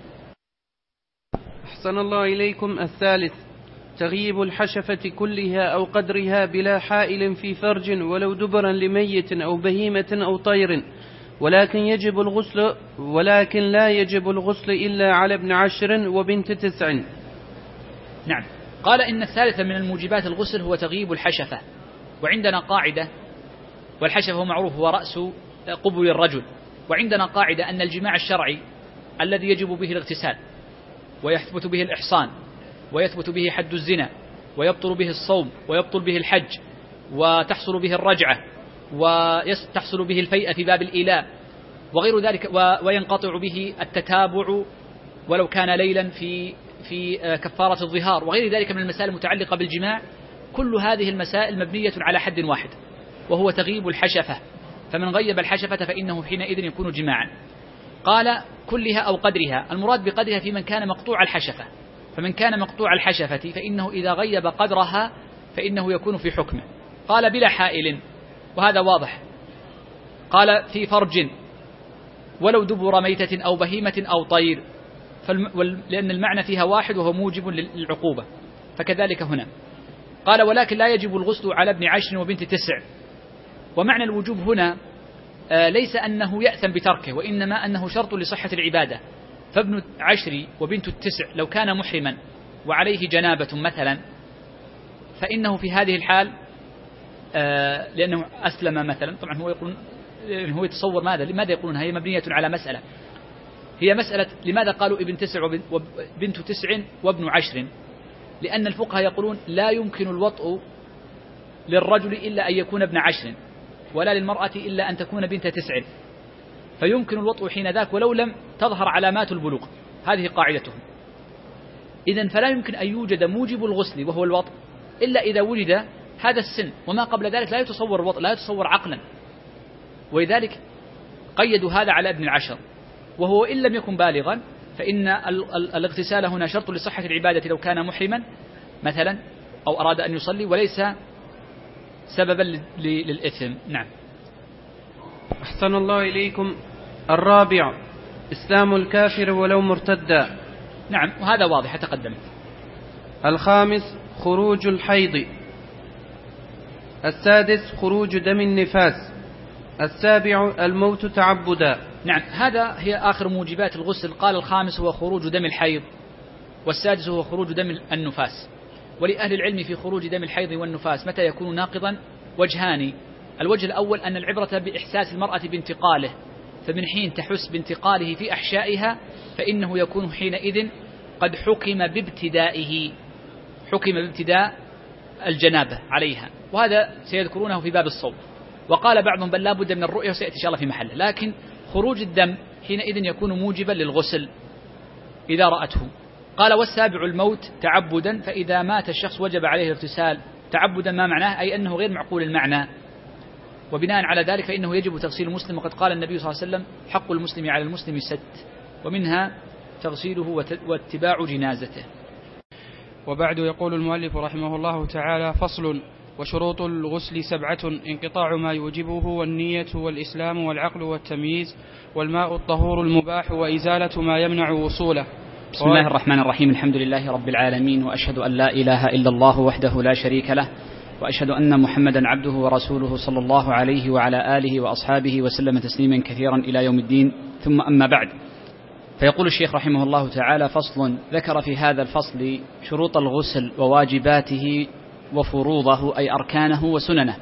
أحسن الله إليكم. الثالث تغييب الحشفة كلها أو قدرها بلا حائل في فرج ولو دبرا لميت أو بهيمة أو طير، ولكن يجب الغسل ولكن لا يجب الغسل إلا على ابن عشر وبنت تسع. نعم. قال: إن الثالث من الموجبات الغسل هو تغييب الحشفة. وعندنا قاعدة، والحشفة هو معروف هو رأس قبل الرجل، وعندنا قاعدة أن الجماع الشرعي الذي يجب به الاغتسال ويثبت به الإحصان ويثبت به حد الزنا ويبطل به الصوم ويبطل به الحج وتحصل به الرجعة وتحصل به الفيئة في باب الإيلاء وغير ذلك، وينقطع به التتابع ولو كان ليلا في في كفارة الظهار وغير ذلك من المسائل المتعلقة بالجماع. كل هذه المسائل مبنية على حد واحد، وهو تغييب الحشفة. فمن غيب الحشفة فإنه حينئذ يكون جماعا. قال: كلها أو قدرها. المراد بقدرها في من كان مقطوع الحشفة، فمن كان مقطوع الحشفة فإنه إذا غيب قدرها فإنه يكون في حكمه. قال: بلا حائل، وهذا واضح. قال: في فرج ولو دبر ميتة أو بهيمة أو طير، لأن المعنى فيها واحد وهو موجب للعقوبة، فكذلك هنا. قال: ولكن لا يجب الغسل على ابن عشر وبنت تسع. ومعنى الوجوب هنا ليس أنه يأثم بتركه، وإنما أنه شرط لصحة العبادة، فابن عشر وبنت التسع لو كان محرما وعليه جنابة مثلا، فإنه في هذه الحال آه لأنه أسلم مثلا، طبعا هو يقول هو يتصور ماذا لماذا يقولون هي مبنية على مسألة، هي مسألة لماذا قالوا ابن تسع وبنت تسع وابن عشر؟ لأن الفقهاء يقولون لا يمكن الوطء للرجل إلا أن يكون ابن عشر، ولا للمرأة إلا أن تكون بنت تسع، فيمكن الوطء حين ذاك ولو لم تظهر علامات البلوغ، هذه قاعدتهم. إذن فلا يمكن أن يوجد موجب الغسل وهو الوطء إلا إذا وجد هذا السن، وما قبل ذلك لا يتصور الوطء، لا يتصور عقلا، ولذلك قيدوا هذا على ابن العشر. وهو إن لم يكن بالغا فإن الاغتسال هنا شرط لصحة العبادة لو كان محرما مثلا أو أراد أن يصلي، وليس سببا للإثم. نعم. أحسن الله إليكم. الرابع إسلام الكافر ولو مرتدا. نعم، وهذا واضح تقدم. الخامس خروج الحيض. السادس خروج دم النفاس. السابع الموت تعبدا. نعم، هذا هي آخر موجبات الغسل. قال الخامس هو خروج دم الحيض، والسادس هو خروج دم النفاس. ولأهل العلم في خروج دم الحيض والنفاس متى يكون ناقضا وجهان. الوجه الأول أن العبرة بإحساس المرأة بانتقاله، فمن حين تحس بانتقاله في أحشائها فإنه يكون حينئذ قد حكم بابتدائه، حكم بابتداء الجنابة عليها، وهذا سيذكرونه في باب الصوم. وقال بعضهم بل لا بد من الرؤية، وسيأتي إن شاء الله في محله، لكن خروج الدم حينئذ يكون موجبا للغسل إذا رأته. قال والسابع الموت تعبدا، فإذا مات الشخص وجب عليه الاغتسال تعبدا. ما معناه؟ أي أنه غير معقول المعنى، وبناء على ذلك فإنه يجب تغسيل المسلم، وقد قال النبي صلى الله عليه وسلم حق المسلم على المسلم ست، ومنها تغسيله واتباع جنازته. وبعد يقول المؤلف رحمه الله تعالى: فصل. وشروط الغسل سبعة: انقطاع ما يوجبه، والنية، والإسلام، والعقل، والتمييز، والماء الطهور المباح، وإزالة ما يمنع وصوله. بسم الله الرحمن الرحيم. الحمد لله رب العالمين، وأشهد أن لا إله إلا الله وحده لا شريك له، وأشهد أن محمدا عبده ورسوله صلى الله عليه وعلى آله وأصحابه وسلم تسليما كثيرا إلى يوم الدين. ثم أما بعد، فيقول الشيخ رحمه الله تعالى: فصل. ذكر في هذا الفصل شروط الغسل وواجباته وفروضه أي أركانه وسننه،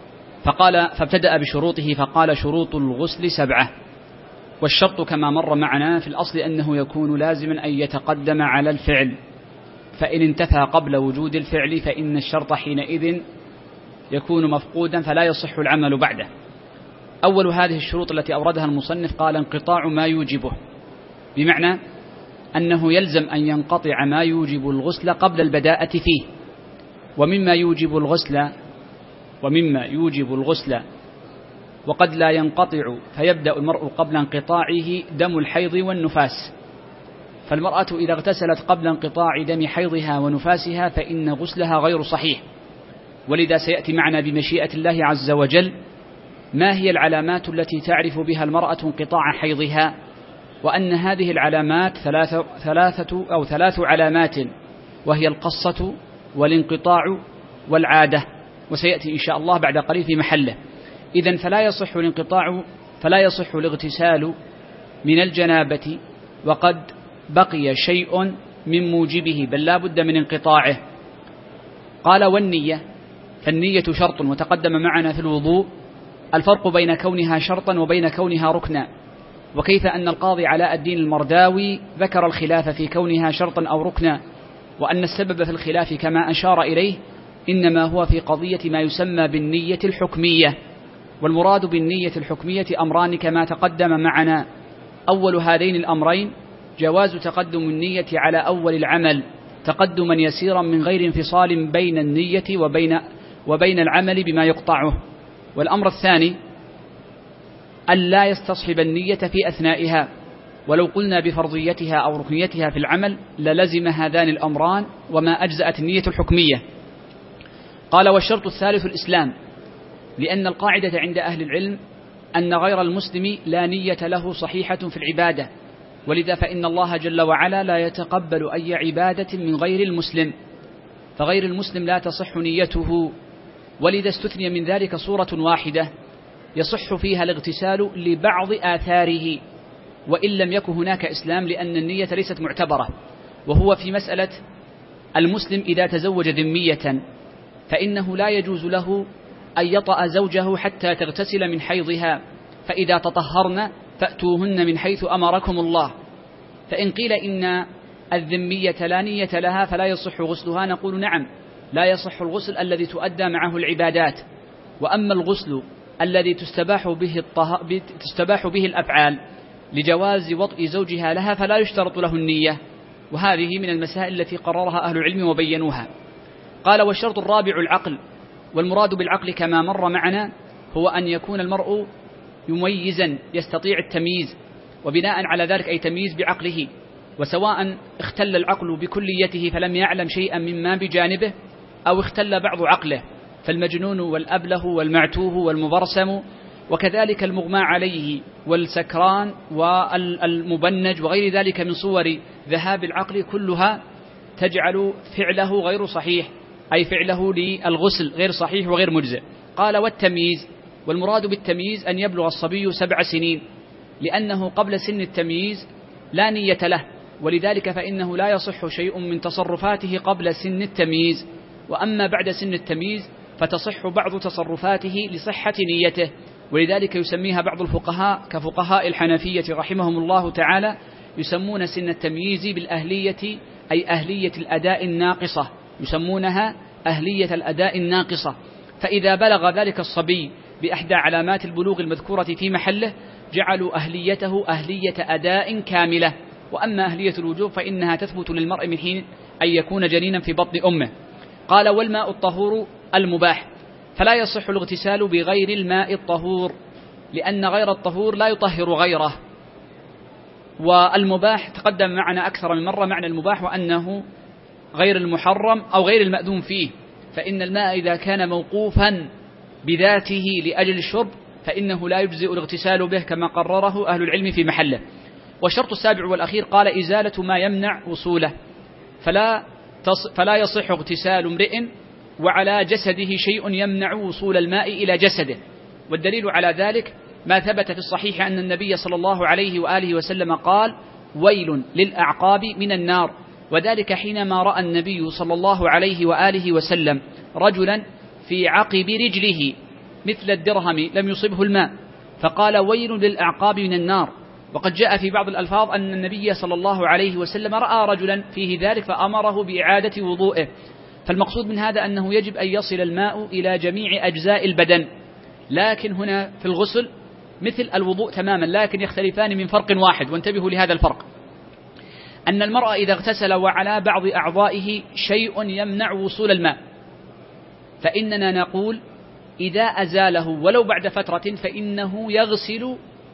فقال فابتدأ بشروطه فقال: شروط الغسل سبعة. والشرط كما مر معنا في الأصل أنه يكون لازما أن يتقدم على الفعل، فإن انتفى قبل وجود الفعل فإن الشرط حينئذ يكون مفقودا فلا يصح العمل بعده. أول هذه الشروط التي أوردها المصنف قال: انقطاع ما يوجبه، بمعنى أنه يلزم أن ينقطع ما يوجب الغسل قبل البداءة فيه. ومما يوجب الغسل ومما يوجب الغسل وقد لا ينقطع فيبدأ المرء قبل انقطاعه دم الحيض والنفاس، فالمرأة إذا اغتسلت قبل انقطاع دم حيضها ونفاسها فإن غسلها غير صحيح. ولذا سيأتي معنا بمشيئة الله عز وجل ما هي العلامات التي تعرف بها المرأة انقطاع حيضها، وأن هذه العلامات ثلاثة, ثلاثة أو ثلاث علامات، وهي القصة والانقطاع والعادة، وسيأتي إن شاء الله بعد قليل في محله. إذن فلا يصح الانقطاع فلا يصح الاغتسال من الجنابة وقد بقي شيء من موجبه، بل لا بد من انقطاعه. قال: والنية، فالنية شرط، وتقدم معنا في الوضوء الفرق بين كونها شرطا وبين كونها ركنا، وكيف أن القاضي علاء الدين المرداوي ذكر الخلاف في كونها شرطا أو ركنا، وأن السبب في الخلاف كما أشار إليه إنما هو في قضية ما يسمى بالنية الحكمية. والمراد بالنية الحكمية أمران كما تقدم معنا: أول هذين الأمرين جواز تقدم النية على أول العمل تقدما يسيرا من غير انفصال بين النية وبين, وبين العمل بما يقطعه. والأمر الثاني أن لا يستصحب النية في أثنائها، ولو قلنا بفرضيتها أو ركنيتها في العمل للزم هذان الأمران وما أجزأت النية الحكمية. قال: والشرط الثالث الإسلام، لأن القاعدة عند أهل العلم أن غير المسلم لا نية له صحيحة في العبادة، ولذا فإن الله جل وعلا لا يتقبل أي عبادة من غير المسلم، فغير المسلم لا تصح نيته. ولذا استثني من ذلك صورة واحدة يصح فيها الاغتسال لبعض آثاره، وإن لم يكن هناك إسلام، لأن النية ليست معتبرة. وهو في مسألة المسلم إذا تزوج ذمية فإنه لا يجوز له أن يطأ زوجه حتى تغتسل من حيضها، فإذا تطهرن فأتوهن من حيث أمركم الله. فإن قيل إن الذمية لا نية لها فلا يصح غسلها، نقول نعم، لا يصح الغسل الذي تؤدى معه العبادات. وأما الغسل الذي تستباح به, الطه... تستباح به الأفعال لجواز وطئ زوجها لها فلا يشترط له النية، وهذه من المسائل التي قررها أهل العلم وبينوها. قال: والشرط الرابع العقل، والمراد بالعقل كما مر معنا هو أن يكون المرء مميزا يستطيع التمييز، وبناء على ذلك أي تمييز بعقله، وسواء اختل العقل بكليته فلم يعلم شيئا مما بجانبه، أو اختل بعض عقله، فالمجنون والأبله والمعتوه والمبرسم، وكذلك المغمى عليه والسكران والمبنج وغير ذلك من صور ذهاب العقل، كلها تجعل فعله غير صحيح، أي فعله للغسل غير صحيح وغير مجزئ. قال: والتمييز، والمراد بالتمييز أن يبلغ الصبي سبع سنين، لأنه قبل سن التمييز لا نية له، ولذلك فإنه لا يصح شيء من تصرفاته قبل سن التمييز، وأما بعد سن التمييز فتصح بعض تصرفاته لصحة نيته، ولذلك يسميها بعض الفقهاء كفقهاء الحنفية رحمهم الله تعالى يسمون سن التمييز بالأهلية، أي أهلية الأداء الناقصة، يسمونها أهلية الأداء الناقصة. فإذا بلغ ذلك الصبي بإحدى علامات البلوغ المذكورة في محله جعلوا أهليته أهلية أداء كاملة. وأما أهلية الوجوب فإنها تثبت للمرء من حين أن يكون جنينا في بطن أمه. قال: والماء الطهور المباح، فلا يصح الاغتسال بغير الماء الطهور، لأن غير الطهور لا يطهر غيره. والمباح تقدم معنا أكثر من مرة معنى المباح، وأنه غير المحرم أو غير المأذون فيه، فإن الماء إذا كان موقوفا بذاته لأجل الشرب فإنه لا يجزئ الاغتسال به كما قرره أهل العلم في محله. والشرط السابع والأخير قال: إزالة ما يمنع وصوله، فلا, تص... فلا يصح اغتسال امرئ وعلى جسده شيء يمنع وصول الماء إلى جسده. والدليل على ذلك ما ثبت في الصحيح أن النبي صلى الله عليه وآله وسلم قال: ويل للأعقاب من النار، وذلك حينما رأى النبي صلى الله عليه وآله وسلم رجلا في عقب رجله مثل الدرهم لم يصبه الماء، فقال: ويل للأعقاب من النار. وقد جاء في بعض الألفاظ أن النبي صلى الله عليه وسلم رأى رجلا فيه ذلك فأمره بإعادة وضوئه. فالمقصود من هذا أنه يجب أن يصل الماء إلى جميع أجزاء البدن، لكن هنا في الغسل مثل الوضوء تماما، لكن يختلفان من فرق واحد، وانتبهوا لهذا الفرق، أن المرأة إذا اغتسل وعلى بعض أعضائه شيء يمنع وصول الماء فإننا نقول إذا أزاله ولو بعد فترة فإنه يغسل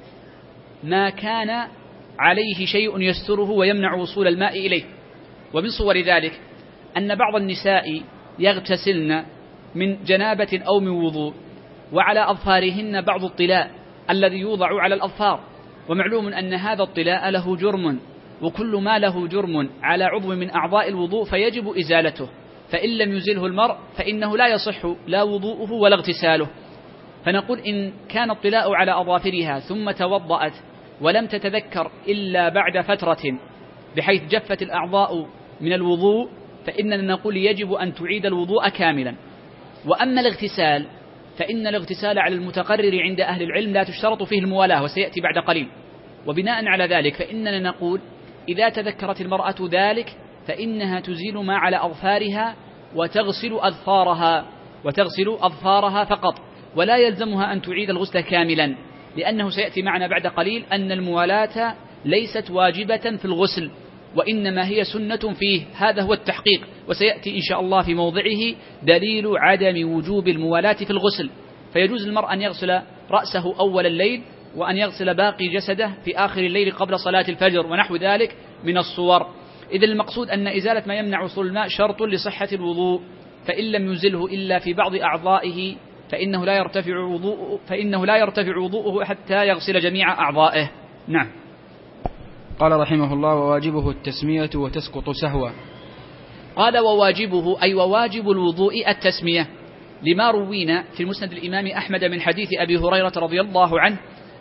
ما كان عليه شيء يستره ويمنع وصول الماء إليه. ومن صور ذلك أن بعض النساء يغتسلن من جنابة أو من وضوء وعلى أظفارهن بعض الطلاء الذي يوضع على الأظفار، ومعلوم أن هذا الطلاء له جرم، وكل ما له جرم على عضو من أعضاء الوضوء فيجب إزالته، فإن لم يزله المرء فإنه لا يصح لا وضوءه ولا اغتساله. فنقول إن كان الطلاء على أظافرها ثم توضأت ولم تتذكر إلا بعد فترة بحيث جفت الأعضاء من الوضوء فإننا نقول يجب أن تعيد الوضوء كاملا. وأما الاغتسال فإن الاغتسال على المتقرر عند أهل العلم لا تشترط فيه الموالاة، وسيأتي بعد قليل. وبناء على ذلك فإننا نقول إذا تذكرت المرأة ذلك فإنها تزيل ما على أظفارها وتغسل أظفارها وتغسل أظفارها فقط، ولا يلزمها أن تعيد الغسل كاملا، لأنه سيأتي معنا بعد قليل أن الموالاة ليست واجبة في الغسل وإنما هي سنة فيه، هذا هو التحقيق، وسيأتي إن شاء الله في موضعه دليل عدم وجوب الموالاة في الغسل. فيجوز المرء أن يغسل رأسه أول الليل وأن يغسل باقي جسده في آخر الليل قبل صلاة الفجر ونحو ذلك من الصور. إذن المقصود أن إزالة ما يمنع وصول الماء شرط لصحة الوضوء، فإن لم يزله إلا في بعض أعضائه فإنه لا يرتفع وضوءه فإنه لا يرتفع وضوءه حتى يغسل جميع أعضائه. نعم. قال رحمه الله: وواجبه التسمية وتسقط سهوا. قال: وواجبه أي وواجب الوضوء التسمية، لما روينا في مسند الإمام أحمد من حديث أبي هريرة رضي الله عنه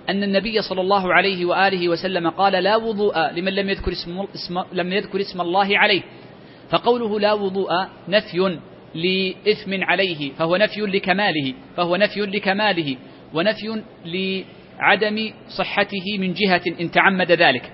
أن النبي صلى الله عليه وآله وسلم قال لا وضوء لمن لم يذكر اسم, اسم, لم يذكر اسم الله عليه، فقوله لا وضوء نفي لإثم عليه، فهو نفي لكماله فهو نفي لكماله ونفي لعدم صحته من جهة إن تعمد ذلك.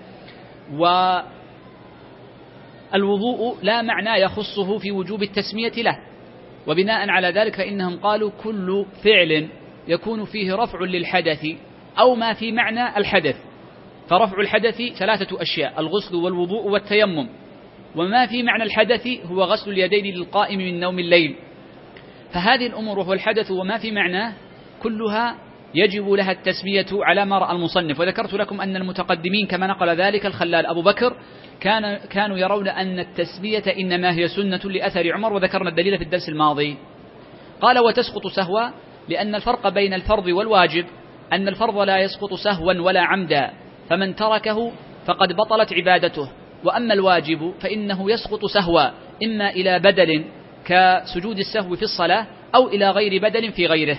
والوضوء لا معنى يخصه في وجوب التسمية له، وبناء على ذلك فإنهم قالوا كل فعل يكون فيه رفع للحدث أو ما في معنى الحدث، فرفع الحدث ثلاثة أشياء: الغسل والوضوء والتيمم، وما في معنى الحدث هو غسل اليدين للقائم من نوم الليل. فهذه الأمور وهو الحدث وما في معناه كلها يجب لها التسمية على ما رأى المصنف. وذكرت لكم أن المتقدمين كما نقل ذلك الخلال أبو بكر كان كانوا يرون أن التسمية إنما هي سنة لأثر عمر، وذكرنا الدليل في الدرس الماضي. قال وتسقط سهوا، لأن الفرق بين الفرض والواجب أن الفرض لا يسقط سهوا ولا عمدا، فمن تركه فقد بطلت عبادته، وأما الواجب فإنه يسقط سهوا إما إلى بدل كسجود السهو في الصلاة أو إلى غير بدل في غيره.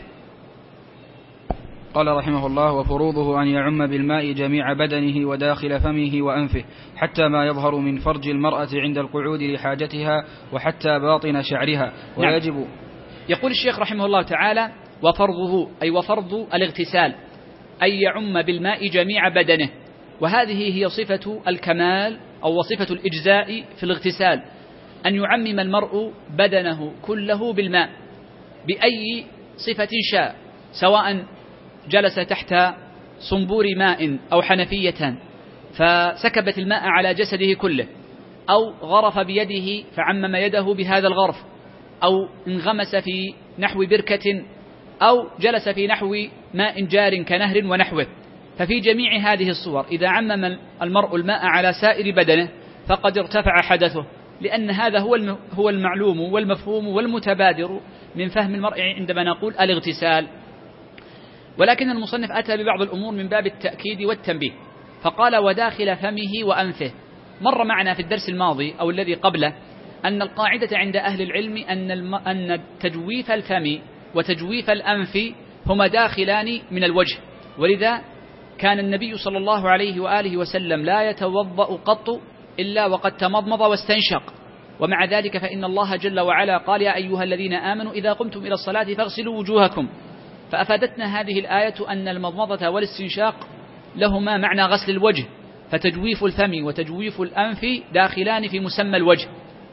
قال رحمه الله: وفروضه أن يعم بالماء جميع بدنه وداخل فمه وأنفه حتى ما يظهر من فرج المرأة عند القعود لحاجتها وحتى باطن شعرها. ويجب نعم. يقول الشيخ رحمه الله تعالى: وفرضه أي وفرض الاغتسال أن يعم بالماء جميع بدنه، وهذه هي صفة الكمال أو وصفة الإجزاء في الاغتسال، أن يعمم المرء بدنه كله بالماء بأي صفة شاء، سواء جلس تحت صنبور ماء أو حنفية فسكبت الماء على جسده كله، أو غرف بيده فعمم يده بهذا الغرف، أو انغمس في نحو بركة، أو جلس في نحو ماء جار كنهر ونحوه. ففي جميع هذه الصور إذا عمم المرء الماء على سائر بدنه فقد ارتفع حدثه، لأن هذا هو هو المعلوم والمفهوم والمتبادر من فهم المرء عندما نقول الاغتسال. ولكن المصنف أتى ببعض الأمور من باب التأكيد والتنبيه، فقال وداخل فمه وأنفه. مر معنا في الدرس الماضي أو الذي قبله أن القاعدة عند أهل العلم أن الم... أن تجويف الفم وتجويف الأنف هما داخلان من الوجه، ولذا كان النبي صلى الله عليه وآله وسلم لا يتوضأ قط إلا وقد تمضمض واستنشق. ومع ذلك فإن الله جل وعلا قال: يا أيها الذين آمنوا إذا قمتم إلى الصلاة فاغسلوا وجوهكم. فأفادتنا هذه الآية أن المضمضة والاستنشاق لهما معنى غسل الوجه، فتجويف الفم وتجويف الأنف داخلان في مسمى الوجه.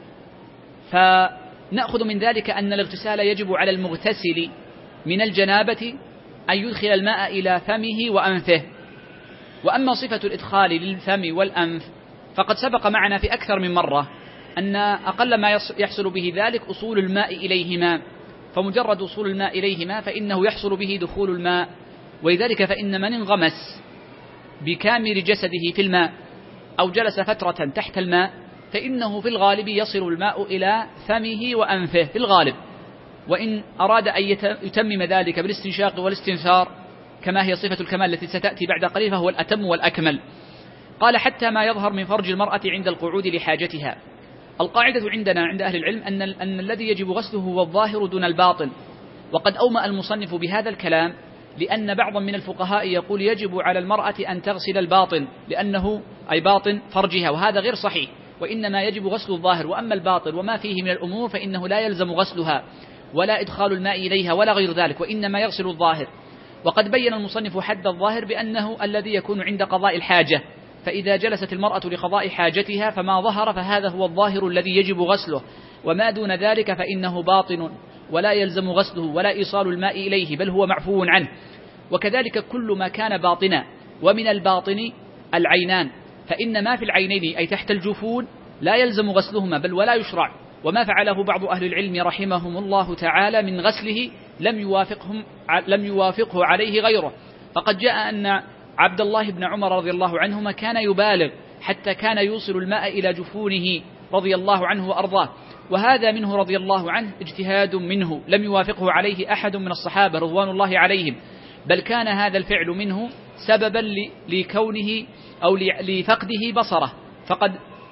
فنأخذ من ذلك أن الاغتسال يجب على المغتسل من الجنابة أن يدخل الماء إلى فمه وأنفه. وأما صفة الإدخال للفم والأنف فقد سبق معنا في أكثر من مرة أن أقل ما يحصل به ذلك أصول الماء إليهما، فمجرد وصول الماء إليهما فإنه يحصل به دخول الماء. ولذلك فإن من انغمس بكامل جسده في الماء أو جلس فترة تحت الماء فإنه في الغالب يصل الماء إلى فمه وأنفه في الغالب، وإن أراد أن يتمم ذلك بالاستنشاق والاستنثار كما هي صفة الكمال التي ستأتي بعد قليل فهو الأتم والأكمل. قال حتى ما يظهر من فرج المرأة عند القعود لحاجتها. القاعدة عندنا عند أهل العلم أن, أن الذي يجب غسله هو الظاهر دون الباطن، وقد أومأ المصنف بهذا الكلام لأن بعضا من الفقهاء يقول يجب على المرأة أن تغسل الباطن لأنه أي باطن فرجها، وهذا غير صحيح، وإنما يجب غسل الظاهر، وأما الباطن وما فيه من الأمور فإنه لا يلزم غسلها ولا إدخال الماء إليها ولا غير ذلك، وإنما يغسل الظاهر. وقد بين المصنف حد الظاهر بأنه الذي يكون عند قضاء الحاجة، فإذا جلست المرأة لقضاء حاجتها فما ظهر فهذا هو الظاهر الذي يجب غسله، وما دون ذلك فإنه باطن ولا يلزم غسله ولا إيصال الماء إليه بل هو معفو عنه. وكذلك كل ما كان باطنا، ومن الباطن العينان، فإن ما في العينين أي تحت الجفون لا يلزم غسلهما بل ولا يشرع، وما فعله بعض أهل العلم رحمهم الله تعالى من غسله لم يوافقهم لم يوافقه عليه غيره. فقد جاء أن عبد الله بن عمر رضي الله عنهما كان يبالغ حتى كان يوصل الماء إلى جفونه رضي الله عنه وأرضاه، وهذا منه رضي الله عنه اجتهاد منه لم يوافقه عليه أحد من الصحابة رضوان الله عليهم، بل كان هذا الفعل منه سببا لكونه أو لفقده بصره، فقد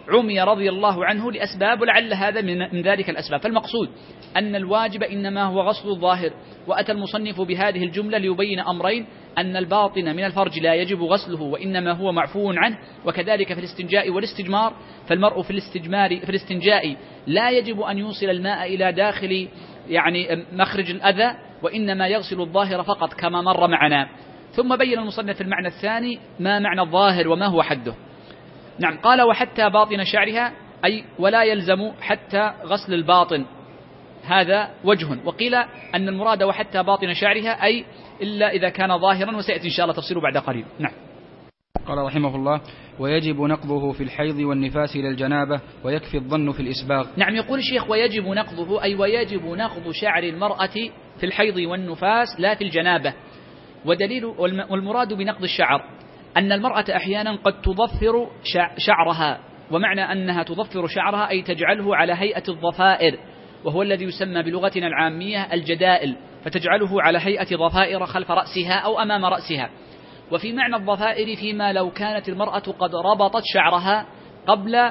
عمي رضي الله عنه لأسباب ولعل هذا من ذلك الأسباب. فالمقصود أن الواجب إنما هو غسل الظاهر. وأتى المصنف بهذه الجملة ليبين أمرين: أن الباطن من الفرج لا يجب غسله وإنما هو معفو عنه، وكذلك في الاستنجاء والاستجمار، فالمرء في الاستجمار في الاستنجاء لا يجب أن يوصل الماء إلى داخل يعني مخرج الأذى، وإنما يغسل الظاهر فقط كما مر معنا. ثم بين المصنف المعنى الثاني ما معنى الظاهر وما هو حده. نعم، قال: وحتى باطن شعرها، أي ولا يلزم حتى غسل الباطن، هذا وجه. وقيل أن المراد وحتى باطن شعرها أي إلا إذا كان ظاهرا، وسيأتي إن شاء الله تفسيره بعد قليل. نعم. قال رحمه الله: ويجب نقضه في الحيض والنفاس إلى الجنابة، ويكفي الظن في الإسباغ. نعم، يقول الشيخ: ويجب نقضه، أي ويجب نقض شعر المرأة في الحيض والنفاس لا في الجنابة. ودليل والمراد بنقض الشعر أن المرأة أحيانا قد تضفر شعرها، ومعنى أنها تضفر شعرها أي تجعله على هيئة الضفائر، وهو الذي يسمى بلغتنا العامية الجدائل، فتجعله على هيئة ضفائر خلف رأسها أو أمام رأسها. وفي معنى الضفائر فيما لو كانت المرأة قد ربطت شعرها قبل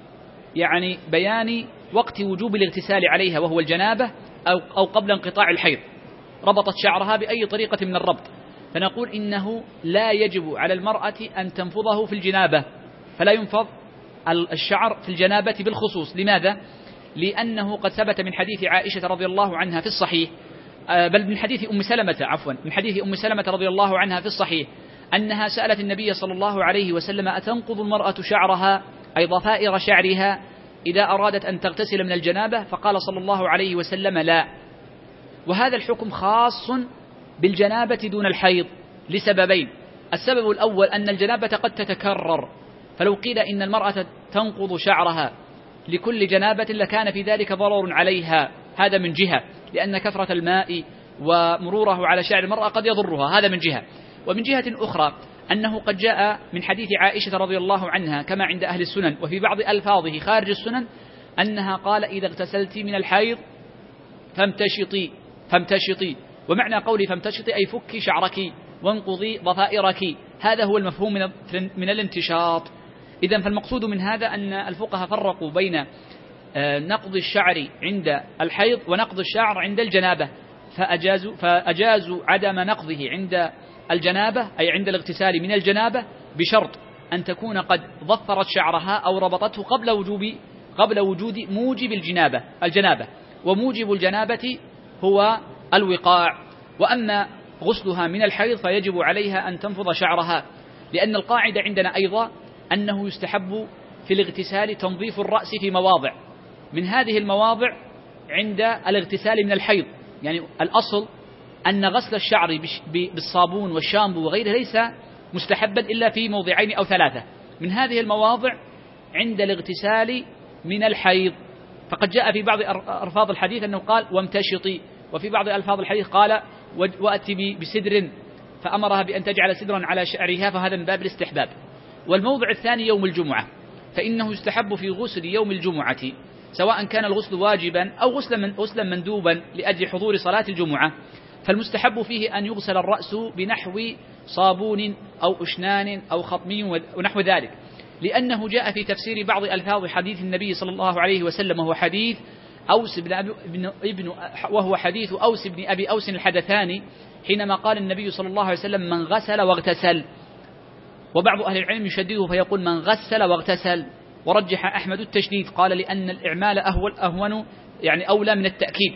يعني بيان وقت وجوب الاغتسال عليها وهو الجنابة، أو, أو قبل انقطاع الحيض، ربطت شعرها بأي طريقة من الربط، فنقول إنه لا يجب على المرأة أن تنفضه في الجنابة، فلا ينفض الشعر في الجنابة بالخصوص. لماذا؟ لأنه قد ثبت من حديث عائشة رضي الله عنها في الصحيح، بل من حديث أم سلمة عفوا من حديث أم سلمة رضي الله عنها في الصحيح أنها سألت النبي صلى الله عليه وسلم: أتنقض المرأة شعرها أي ضفائر شعرها إذا أرادت أن تغتسل من الجنابة؟ فقال صلى الله عليه وسلم: لا. وهذا الحكم خاص بالجنابة دون الحيض لسببين: السبب الأول أن الجنابة قد تتكرر، فلو قيل إن المرأة تنقض شعرها لكل جنابة لكان في ذلك ضرر عليها، هذا من جهة، لأن كثرة الماء ومروره على شعر المرأة قد يضرها، هذا من جهة. ومن جهة أخرى أنه قد جاء من حديث عائشة رضي الله عنها كما عند أهل السنن وفي بعض ألفاظه خارج السنن أنها قال: إذا اغتسلت من الحيض فامتشطي فامتشطي ومعنى قولي فامتشطي أي فكي شعرك وانقضي ضفائرك، هذا هو المفهوم من من الانتشاط. إذن فالمقصود من هذا أن الفقهاء فرقوا بين نقض الشعر عند الحيض ونقض الشعر عند الجنابة، فأجازوا, فأجازوا عدم نقضه عند الجنابة أي عند الاغتسال من الجنابة بشرط أن تكون قد ضفرت شعرها أو ربطته قبل وجوب قبل وجود موجب الجنابة الجنابة وموجب الجنابة هو الوقاع. وأما غسلها من الحيض فيجب عليها أن تنفض شعرها، لأن القاعدة عندنا أيضا أنه يستحب في الاغتسال تنظيف الرأس في مواضع، من هذه المواضع عند الاغتسال من الحيض، يعني الأصل أن غسل الشعر بالصابون والشامبو وغيره ليس مستحبا إلا في موضعين أو ثلاثة، من هذه المواضع عند الاغتسال من الحيض. فقد جاء في بعض ألفاظ الحديث أنه قال: وامتشطي، وفي بعض ألفاظ الحديث قال: وأتي بسدر، فأمرها بأن تجعل سدرا على شعرها، فهذا من باب الاستحباب. والموضع الثاني يوم الجمعة، فإنه يستحب في غسل يوم الجمعة سواء كان الغسل واجبا أو غسلا من غسلا مندوبا لأجل حضور صلاة الجمعة، فالمستحب فيه أن يغسل الرأس بنحو صابون أو أشنان أو خطمي ونحو ذلك، لأنه جاء في تفسير بعض ألفاظ حديث النبي صلى الله عليه وسلم وهو حديث أوس بن ابن وهو حديث أوس بن أبي أوس الحدثاني، حينما قال النبي صلى الله عليه وسلم: من غسل واغتسل. وبعض أهل العلم يشدده فيقول: من غسل واغتسل، ورجح أحمد التشديد، قال: لأن الإعمال أهون أهون يعني أولى من التأكيد.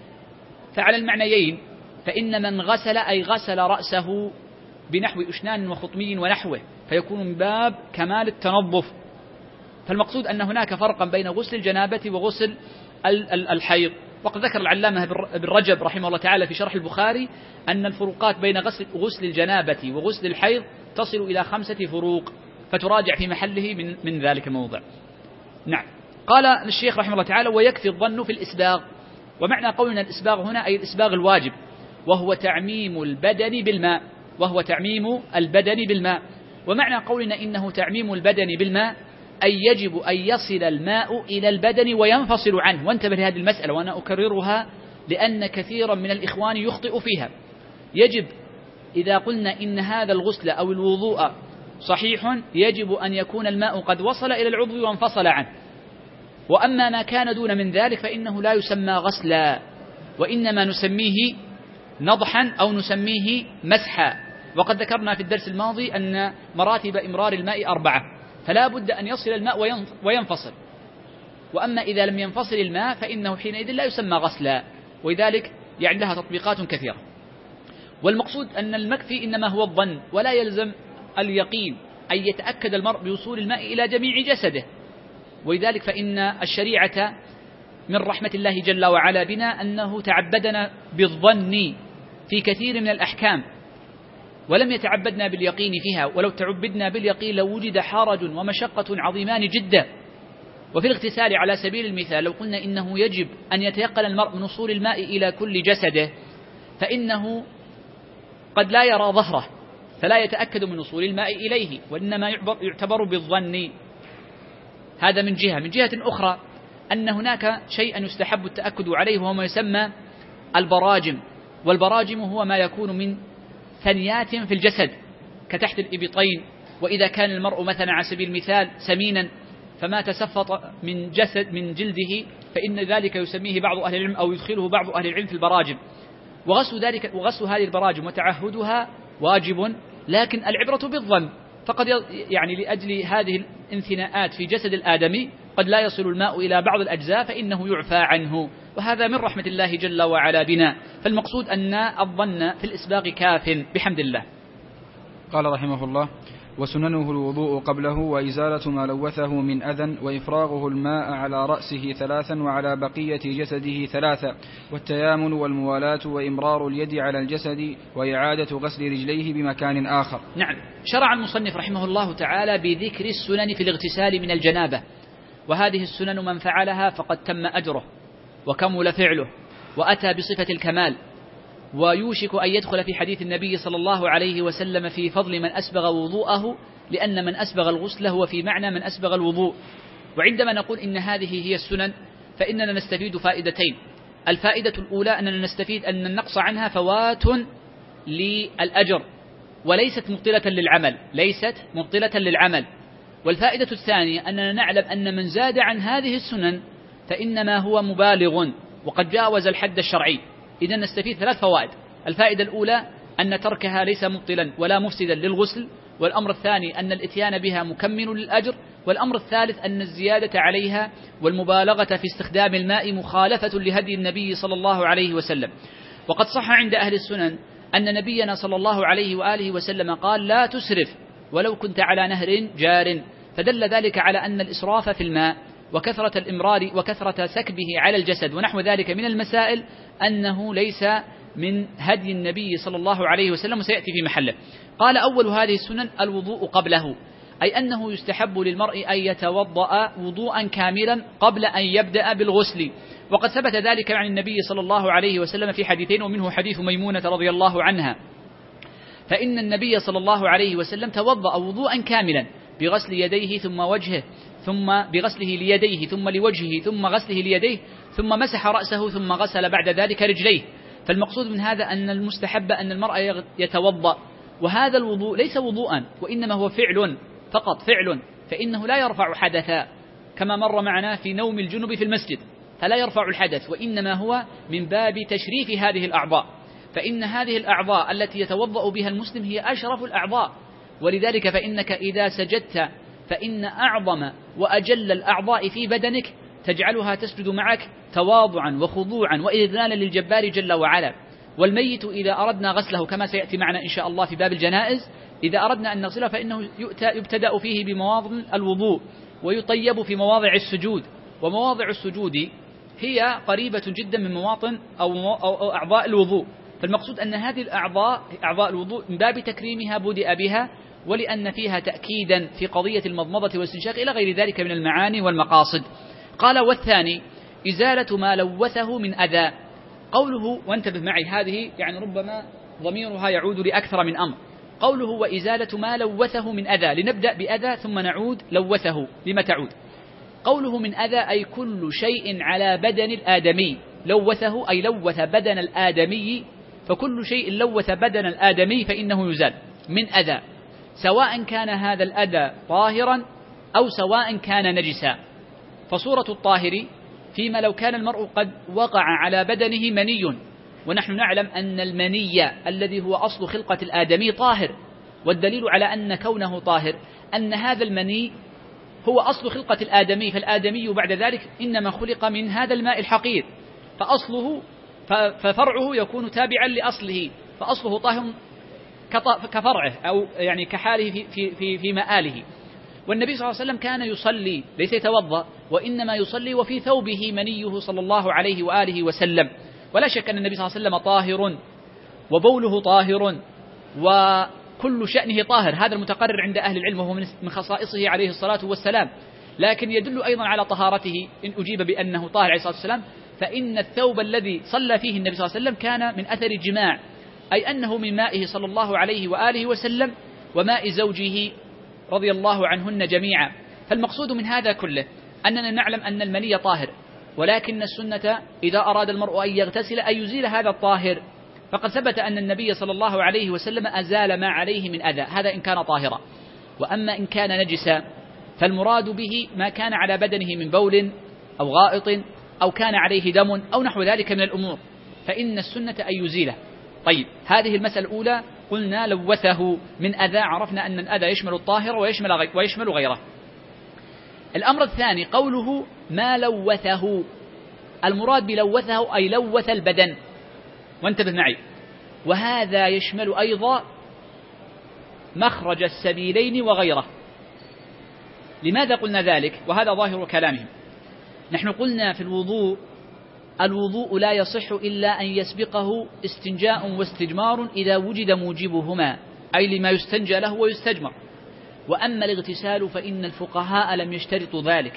فعلى المعنيين فإن من غسل أي غسل رأسه بنحو أشنان وخطمي ونحوه، فيكون من باب كمال التنظف. فالمقصود أن هناك فرقا بين غسل الجنابة وغسل الحيض. وقد ذكر العلامة ابن رجب رحمه الله تعالى في شرح البخاري أن الفروقات بين غسل, غسل الجنابة وغسل الحيض تصل إلى خمسة فروق، فتراجع في محله من, من ذلك الموضع. نعم. قال الشيخ رحمه الله تعالى: ويكفي الظن في الإسباغ. ومعنى قولنا الإسباغ هنا أي الإسباغ الواجب، وهو تعميم البدن بالماء وهو تعميم البدن بالماء ومعنى قولنا إنه تعميم البدن بالماء أي يجب أن يصل الماء إلى البدن وينفصل عنه. وانتبه لهذه المسألة وأنا أكررها لأن كثيرا من الإخوان يخطئ فيها. يجب إذا قلنا إن هذا الغسل أو الوضوء صحيح يجب أن يكون الماء قد وصل إلى العضو وانفصل عنه. وأما ما كان دون من ذلك فإنه لا يسمى غسلا، وإنما نسميه نضحا أو نسميه مسحا. وقد ذكرنا في الدرس الماضي أن مراتب إمرار الماء أربعة، فلا بد أن يصل الماء وينفصل. وأما إذا لم ينفصل الماء فإنه حينئذ لا يسمى غسلا، ولذلك يعني لها تطبيقات كثيرة. والمقصود أن المكفي إنما هو الظن، ولا يلزم اليقين أن يتأكد المرء بوصول الماء إلى جميع جسده. ولذلك فإن الشريعة من رحمة الله جل وعلا بنا أنه تعبدنا بالظن في كثير من الأحكام، ولم يتعبدنا باليقين فيها. ولو تعبدنا باليقين لو وجد حرج ومشقة عظيمان جدا. وفي الاغتسال على سبيل المثال لو قلنا إنه يجب أن يتيقن المرء من وصول الماء إلى كل جسده، فإنه قد لا يرى ظهره فلا يتأكد من وصول الماء إليه، وإنما يعتبر بالظن. هذا من جهة. من جهة أخرى أن هناك شيئا يستحب التأكد عليه، وهو ما يسمى البراجم. والبراجم هو ما يكون من ثنيات في الجسد كتحت الإبطين. وإذا كان المرء مثلا على سبيل المثال سمينا فما تسفط من جسد من جلده فإن ذلك يسميه بعض أهل العلم أو يدخله بعض أهل العلم في البراجم. وغسل ذلك وغسل هذه البراجم وتعهدها واجب، لكن العبرة بالظن. فقد يعني لأجل هذه الانثناءات في جسد الآدمي قد لا يصل الماء إلى بعض الأجزاء فإنه يعفى عنه، وهذا من رحمة الله جل وعلا بنا. فالمقصود أن الظن في الإسباغ كاف بحمد الله. قال رحمه الله: وسننه الوضوء قبله وإزالة ما لوثه من أذى، وإفراغه الماء على رأسه ثلاثا وعلى بقية جسده ثلاثا، والتيامن والموالاة وإمرار اليد على الجسد، وإعادة غسل رجليه بمكان آخر. نعم. شرع المصنف رحمه الله تعالى بذكر السنن في الاغتسال من الجنابة، وهذه السنن من فعلها فقد تم أجره وكمل فعله وأتى بصفة الكمال. ويوشك أن يدخل في حديث النبي صلى الله عليه وسلم في فضل من أسبغ وضوءه، لأن من أسبغ الغسل هو في معنى من أسبغ الوضوء. وعندما نقول إن هذه هي السنن فإننا نستفيد فائدتين. الفائدة الأولى أننا نستفيد أن النقص عنها فوات للأجر وليست مبطلة للعمل ليست مبطلة للعمل. والفائدة الثانية أننا نعلم أن من زاد عن هذه السنن فإنما هو مبالغ وقد جاوز الحد الشرعي. إذن نستفيد ثلاث فوائد. الفائدة الأولى أن تركها ليس مبطلا ولا مفسدا للغسل، والأمر الثاني أن الإتيان بها مكمل للأجر، والأمر الثالث أن الزيادة عليها والمبالغة في استخدام الماء مخالفة لهدي النبي صلى الله عليه وسلم. وقد صح عند أهل السنن أن نبينا صلى الله عليه وآله وسلم قال: لا تسرف ولو كنت على نهر جار. فدل ذلك على أن الإسراف في الماء وكثرة الإمرار وكثرة سكبه على الجسد ونحو ذلك من المسائل أنه ليس من هدي النبي صلى الله عليه وسلم، وسيأتي في محله. قال: أول هذه السنن الوضوء قبله، أي أنه يستحب للمرء أن يتوضأ وضوءا كاملا قبل أن يبدأ بالغسل. وقد ثبت ذلك عن النبي صلى الله عليه وسلم في حديثين، ومنه حديث ميمونة رضي الله عنها، فإن النبي صلى الله عليه وسلم توضأ وضوءا كاملا بغسل يديه ثم وجهه، ثم بغسله ليديه ثم لوجهه، ثم غسله ليديه، ثم مسح رأسه، ثم غسل بعد ذلك رجليه. فالمقصود من هذا أن المستحب أن المرء يتوضأ، وهذا الوضوء ليس وضوءا وإنما هو فعل فقط، فعل، فإنه لا يرفع حدثا كما مر معنا في نوم الجنب في المسجد، فلا يرفع الحدث، وإنما هو من باب تشريف هذه الأعضاء. فإن هذه الأعضاء التي يتوضأ بها المسلم هي أشرف الأعضاء، ولذلك فإنك إذا سجدت فإن أعظم وأجل الأعضاء في بدنك تجعلها تسجد معك تواضعا وخضوعا وإذلالا للجبار جل وعلا. والميت إذا أردنا غسله كما سيأتي معنا إن شاء الله في باب الجنائز، إذا أردنا أن نغسله فإنه يبتدأ فيه بمواضع الوضوء ويطيب في مواضع السجود، ومواضع السجود هي قريبة جدا من مواطن أو, أو أعضاء الوضوء. فالمقصود أن هذه الأعضاء أعضاء الوضوء من باب تكريمها بدأ بها، ولأن فيها تأكيدا في قضية المضمضة والاستنشاق إلى غير ذلك من المعاني والمقاصد. قال: والثاني إزالة ما لوثه من أذى. قوله، وانتبه معي هذه يعني ربما ضميرها يعود لأكثر من أمر. قوله: وإزالة ما لوثه من أذى، لنبدأ بأذى ثم نعود لوثه لما تعود. قوله من أذى أي كل شيء على بدن الآدمي، لوثه أي لوث بدن الآدمي، فكل شيء لوث بدن الآدمي فإنه يزال من أذى. سواء كان هذا الأذى طاهرا أو سواء كان نجسا. فصورة الطاهر فيما لو كان المرء قد وقع على بدنه مني، ونحن نعلم أن المني الذي هو أصل خلقة الآدمي طاهر، والدليل على أن كونه طاهر أن هذا المني هو أصل خلقة الآدمي، فالآدمي بعد ذلك إنما خلق من هذا الماء الحقير، فأصله ففرعه يكون تابعا لأصله، فأصله طاهر كفرعه أو يعني كحاله في, في, في, في مآله. والنبي صلى الله عليه وسلم كان يصلي ليس يتوضأ، وإنما يصلي وفي ثوبه منيه صلى الله عليه وآله وسلم. ولا شك أن النبي صلى الله عليه وسلم طاهر وبوله طاهر وكل شأنه طاهر، هذا المتقرر عند أهل العلم وهو من خصائصه عليه الصلاة والسلام. لكن يدل أيضا على طهارته إن أجيب بأنه طاهر عليه الصلاة والسلام، فإن الثوب الذي صلى فيه النبي صلى الله عليه وسلم كان من أثر الجماع، أي أنه من مائه صلى الله عليه وآله وسلم وماء زوجه رضي الله عنهن جميعا. فالمقصود من هذا كله أننا نعلم أن المني طاهر، ولكن السنة إذا أراد المرء أن يغتسل أن يزيل هذا الطاهر، فقد ثبت أن النبي صلى الله عليه وسلم أزال ما عليه من أذى، هذا إن كان طاهرا. وأما إن كان نجسا فالمراد به ما كان على بدنه من بول أو غائط أو كان عليه دم أو نحو ذلك من الأمور، فإن السنة أن يزيله. طيب، هذه المسألة الأولى قلنا لوثه من أذى، عرفنا أن الأذى يشمل الطاهر ويشمل, غي ويشمل غيره. الأمر الثاني قوله ما لوثه، المراد بلوثه أي لوث البدن، وانتبه معي، وهذا يشمل أيضا مخرج السبيلين وغيره. لماذا قلنا ذلك؟ وهذا ظاهر كلامهم. نحن قلنا في الوضوء الوضوء لا يصح إلا أن يسبقه استنجاء واستجمار إذا وجد موجبهما، أي لما يستنجى له ويستجمر. وأما الاغتسال فإن الفقهاء لم يشترطوا ذلك،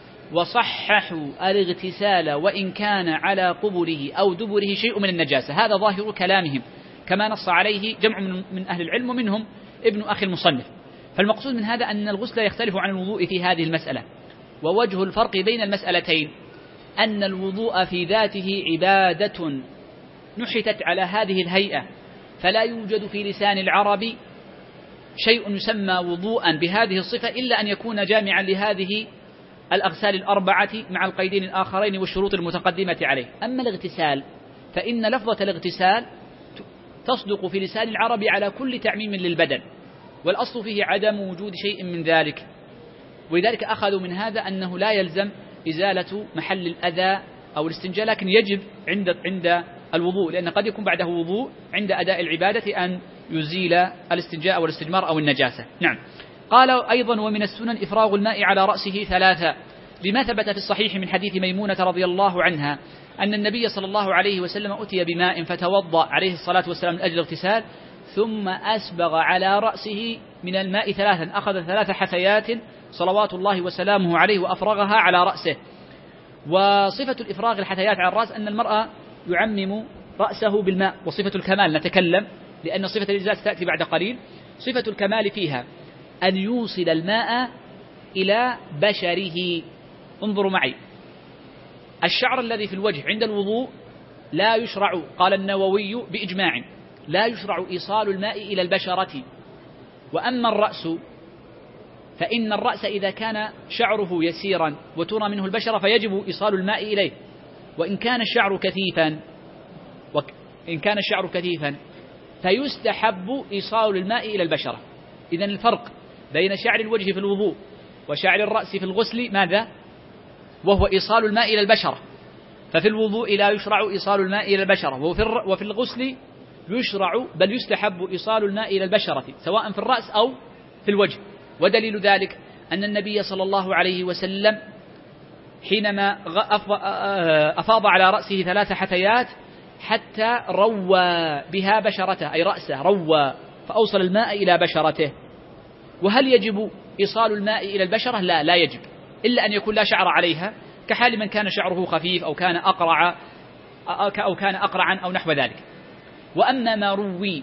وصححوا الاغتسال وإن كان على قبله أو دبره شيء من النجاسة، هذا ظاهر كلامهم كما نص عليه جمع من أهل العلم ومنهم ابن أخي المصنف. فالمقصود من هذا أن الغسل يختلف عن الوضوء في هذه المسألة. ووجه الفرق بين المسألتين أن الوضوء في ذاته عبادة نحتت على هذه الهيئة، فلا يوجد في لسان العرب شيء يسمى وضوءا بهذه الصفة إلا أن يكون جامعا لهذه الأغسال الأربعة مع القيدين الآخرين والشروط المتقدمة عليه. أما الاغتسال فإن لفظة الاغتسال تصدق في لسان العرب على كل تعميم للبدن، والأصل فيه عدم وجود شيء من ذلك، ولذلك أخذوا من هذا أنه لا يلزم إزالة محل الأذى أو الاستنجاء، لكن يجب عند عند الوضوء، لأن قد يكون بعده وضوء عند أداء العبادة أن يزيل الاستنجاء أو الاستجمار أو النجاسة. نعم. قال أيضا ومن السنن إفراغ الماء على رأسه ثلاثة، لما ثبت في الصحيح من حديث ميمونة رضي الله عنها أن النبي صلى الله عليه وسلم أتي بماء فتوضأ عليه الصلاة والسلام من أجل الاغتسال، ثم أسبغ على رأسه من الماء ثلاثا، أخذ ثلاث حثيات صلوات الله وسلامه عليه وأفرغها على رأسه. وصفة الإفراغ الحثيات على الرأس أن المرأة يعمم رأسه بالماء، وصفة الكمال نتكلم لأن صفة الإجزاء تأتي بعد قليل. صفة الكمال فيها أن يوصل الماء إلى بشره. انظروا معي، الشعر الذي في الوجه عند الوضوء لا يشرع، قال النووي بإجماع، لا يشرع إيصال الماء إلى البشرة. وأما الرأس فإن الرأس إذا كان شعره يسيرا وترى منه البشرة فيجب إيصال الماء إليه، وإن كان الشعر كثيفا وإن كان الشعر كثيفا فيستحب إيصال الماء إلى البشرة. إذن الفرق بين شعر الوجه في الوضوء وشعر الرأس في الغسل ماذا؟ وهو إيصال الماء إلى البشرة. ففي الوضوء لا يشرع إيصال الماء إلى البشرة، وفي الغسل يشرع بل يستحب إيصال الماء إلى البشرة سواء في الرأس أو في الوجه. ودليل ذلك أن النبي صلى الله عليه وسلم حينما أفاض على رأسه ثلاث حثيات حتى روى بها بشرته، أي رأسه روى، فأوصل الماء إلى بشرته. وهل يجب إيصال الماء إلى البشرة؟ لا، لا يجب، إلا أن يكون لا شعر عليها، كحال من كان شعره خفيف أو كان أقرع أو كان أقرعا أو نحو ذلك. وأما ما روي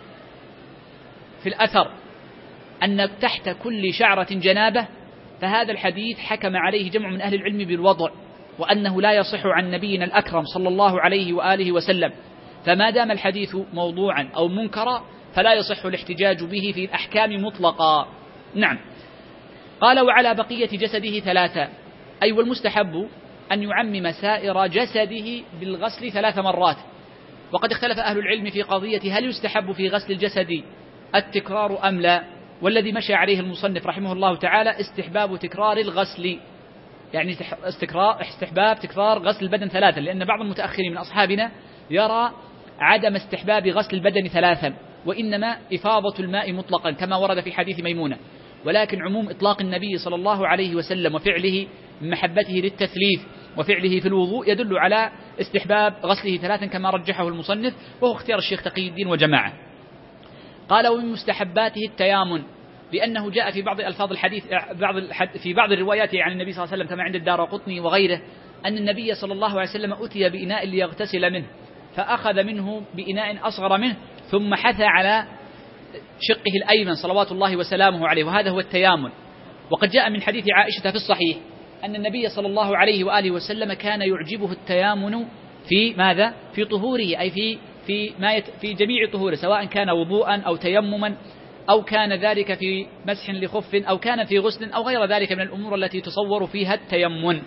في الأثر أن تحت كل شعرة جنابة، فهذا الحديث حكم عليه جمع من أهل العلم بالوضع، وأنه لا يصح عن نبينا الأكرم صلى الله عليه وآله وسلم. فما دام الحديث موضوعا أو منكرا فلا يصح الاحتجاج به في الأحكام مطلقا. نعم. قال وعلى بقية جسده ثلاثة، أي والمستحب أن يعمم سائر جسده بالغسل ثلاث مرات. وقد اختلف أهل العلم في قضية هل يستحب في غسل الجسد التكرار أم لا، والذي مشى عليه المصنف رحمه الله تعالى استحباب تكرار الغسل، يعني استحباب تكرار غسل البدن ثلاثا، لأن بعض المتأخرين من أصحابنا يرى عدم استحباب غسل البدن ثلاثا، وإنما إفاضة الماء مطلقا كما ورد في حديث ميمونة. ولكن عموم إطلاق النبي صلى الله عليه وسلم وفعله من محبته للتثليث وفعله في الوضوء يدل على استحباب غسله ثلاثا كما رجحه المصنف، وهو اختيار الشيخ تقي الدين وجماعة. قال ومن مستحباته التيامن، لأنه جاء في بعض ألفاظ الحديث بعض في بعض الروايات عن النبي صلى الله عليه وسلم كما عند الدارقطني وغيره أن النبي صلى الله عليه وسلم أتي بإناء ليغتسل منه، فأخذ منه بإناء أصغر منه ثم حثى على شقه الأيمن صلوات الله وسلامه عليه، وهذا هو التيامن. وقد جاء من حديث عائشة في الصحيح أن النبي صلى الله عليه وآله وسلم كان يعجبه التيامن في ماذا؟ في طهوره، أي في في ما يت في جميع طهوره، سواء كان وضوءا أو تيمما أو كان ذلك في مسح لخف أو كان في غسل أو غير ذلك من الأمور التي تصور فيها التيمم.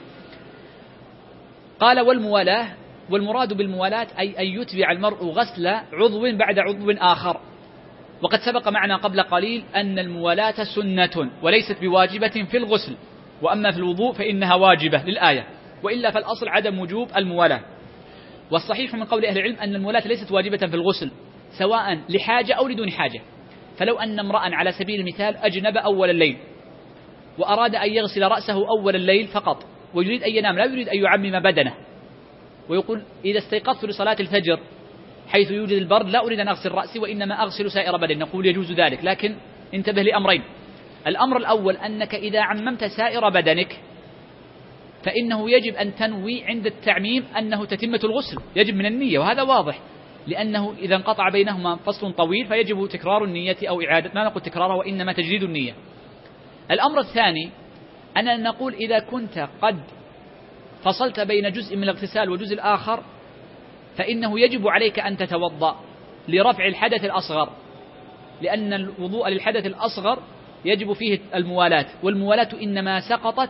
قال والموالاة، والمراد بالموالاة أي أن يتبع المرء غسل عضو بعد عضو آخر. وقد سبق معنا قبل قليل أن الموالاة سنة وليست بواجبة في الغسل، وأما في الوضوء فإنها واجبة للآية، وإلا فالأصل عدم وجوب الموالاة. والصحيح من قول أهل العلم أن الموالاة ليست واجبة في الغسل سواء لحاجة أو لدون حاجة. فلو أن امرأ على سبيل المثال أجنب أول الليل وأراد أن يغسل رأسه أول الليل فقط ويريد أن ينام، لا يريد أن يعمم بدنه، ويقول إذا استيقظت لصلاة الفجر حيث يوجد البرد لا أريد أن أغسل رأسي وإنما أغسل سائر بدني، نقول يجوز ذلك، لكن انتبه لأمرين. الأمر الأول أنك إذا عممت سائر بدنك فإنه يجب أن تنوي عند التعميم أنه تتمة الغسل، يجب من النية، وهذا واضح، لأنه إذا انقطع بينهما فصل طويل فيجب تكرار النية أو إعادة، ما نقول تكرارها وإنما تجديد النية. الأمر الثاني أننا نقول إذا كنت قد فصلت بين جزء من الاغتسال وجزء الآخر فإنه يجب عليك أن تتوضأ لرفع الحدث الأصغر، لأن الوضوء للحدث الأصغر يجب فيه الموالاة، والموالاة إنما سقطت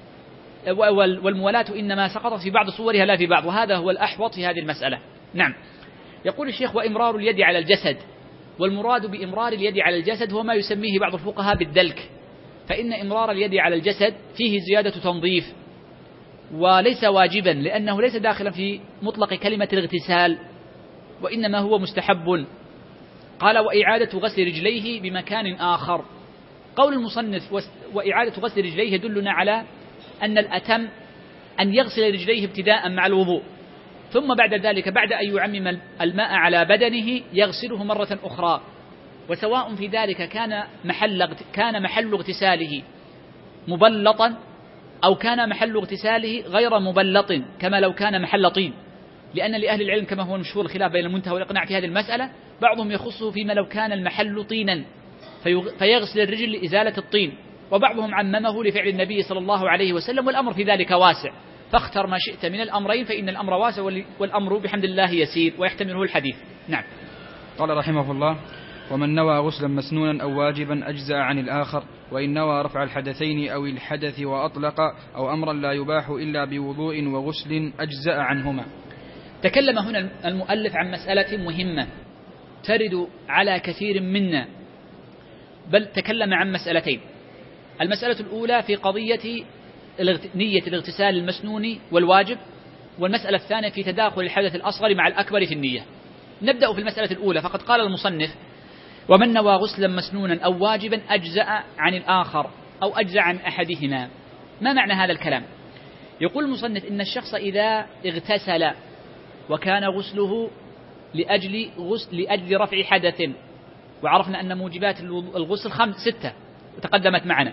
والموالاة إنما سقطت في بعض صورها لا في بعض، وهذا هو الأحوط في هذه المسألة. نعم. يقول الشيخ وإمرار اليد على الجسد، والمراد بإمرار اليد على الجسد هو ما يسميه بعض الفقهاء بالدلك، فإن إمرار اليد على الجسد فيه زيادة تنظيف وليس واجبا، لأنه ليس داخلا في مطلق كلمة الاغتسال وإنما هو مستحب. قال وإعادة غسل رجليه بمكان آخر. قول المصنف وإعادة غسل رجليه يدلنا على أن الأتم أن يغسل رجليه ابتداء مع الوضوء، ثم بعد ذلك بعد أن يعمم الماء على بدنه يغسله مرة أخرى، وسواء في ذلك كان محل كان محل اغتساله مبلطا أو كان محل اغتساله غير مبلط كما لو كان محل طين، لأن لأهل العلم كما هو مشهور الخلاف بين المنتهى والإقناع في هذه المسألة، بعضهم يخصه فيما لو كان المحل طينا فيغسل الرجل لإزالة الطين، وبعضهم عممه لفعل النبي صلى الله عليه وسلم، والأمر في ذلك واسع، فاختر ما شئت من الأمرين فإن الأمر واسع والأمر بحمد الله يسير ويحتمله الحديث. نعم. قال رحمه الله ومن نوى غسلا مسنونا أو واجبا أجزأ عن الآخر، وإن نوى رفع الحدثين أو الحدث وأطلق أو أمرا لا يباح إلا بوضوء وغسل أجزأ عنهما. تكلم هنا المؤلف عن مسألة مهمة ترد على كثير منا، بل تكلم عن مسألتين. المسألة الأولى في قضية نية الاغتسال المسنون والواجب، والمسألة الثانية في تداخل الحدث الأصغر مع الأكبر في النية. نبدأ في المسألة الأولى، فقد قال المصنف ومن نوى غسلا مسنونا أو واجبا أجزأ عن الآخر أو أجزأ عن أحدهما. ما معنى هذا الكلام؟ يقول المصنف إن الشخص إذا اغتسل وكان غسله لأجل, غسل لأجل رفع حدث، وعرفنا أن موجبات الغسل خمس ستة وتقدمت معنا،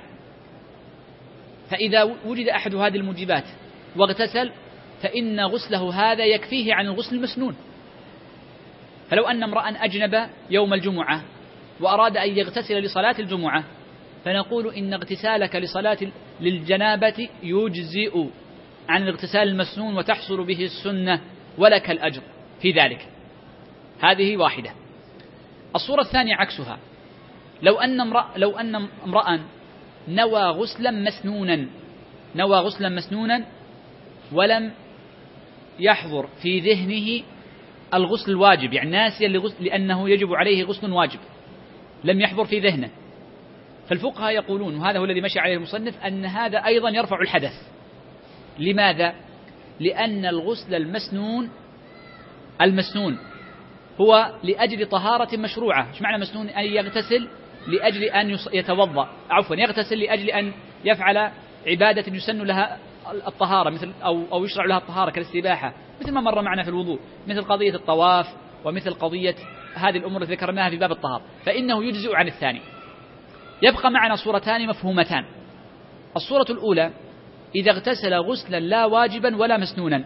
فإذا وجد أحد هذه الموجبات واغتسل فإن غسله هذا يكفيه عن الغسل المسنون. فلو أن امرأ أجنب يوم الجمعة وأراد أن يغتسل لصلاة الجمعة فنقول إن اغتسالك لصلاة للجنابة يجزئ عن الاغتسال المسنون وتحصل به السنة ولك الأجر في ذلك. هذه واحدة. الصورة الثانية عكسها، لو أن امرأ لو أن امرأ نوى غسلا مسنونا نوى غسلا مسنونا ولم يحضر في ذهنه الغسل الواجب، يعني ناسيا لأنه يجب عليه غسل واجب، لم يحضر في ذهنه، فالفقهاء يقولون، وهذا هو الذي مشى عليه المصنف، أن هذا أيضا يرفع الحدث. لماذا؟ لأن الغسل المسنون المسنون هو لأجل طهارة مشروعة. إيش معنى مسنون؟ أن يغتسل لأجل أن يتوضأ، عفوا يغتسل لأجل أن يفعل عبادة يسن لها الطهارة، مثل أو أو يشرع لها الطهارة كالسباحة، مثل ما مر معنا في الوضوء، مثل قضية الطواف ومثل قضية هذه الأمور التي ذكرناها في باب الطهارة، فإنه يجزئ عن الثاني. يبقى معنا صورتان مفهومتان. الصورة الأولى إذا اغتسل غسلا لا واجبا ولا مسنونا،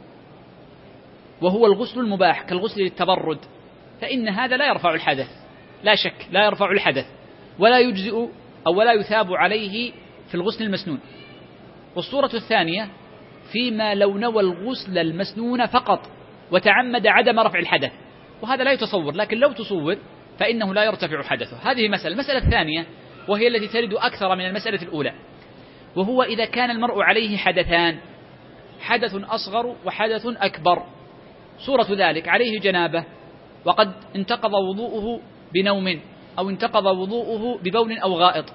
وهو الغسل المباح كالغسل للتبرد، فإن هذا لا يرفع الحدث، لا شك لا يرفع الحدث، ولا يجزئ أو ولا يثاب عليه في الغسل المسنون. والصورة الثانية فيما لو نوى الغسل المسنون فقط وتعمد عدم رفع الحدث، وهذا لا يتصور، لكن لو تصور فإنه لا يرتفع حدثه. هذه مسألة. المسألة الثانية وهي التي ترد أكثر من المسألة الأولى، وهو إذا كان المرء عليه حدثان، حدث أصغر وحدث أكبر. صورة ذلك عليه جنابة وقد انتقض وضوءه بنوم أو انتقض وضوءه ببول أو غائط،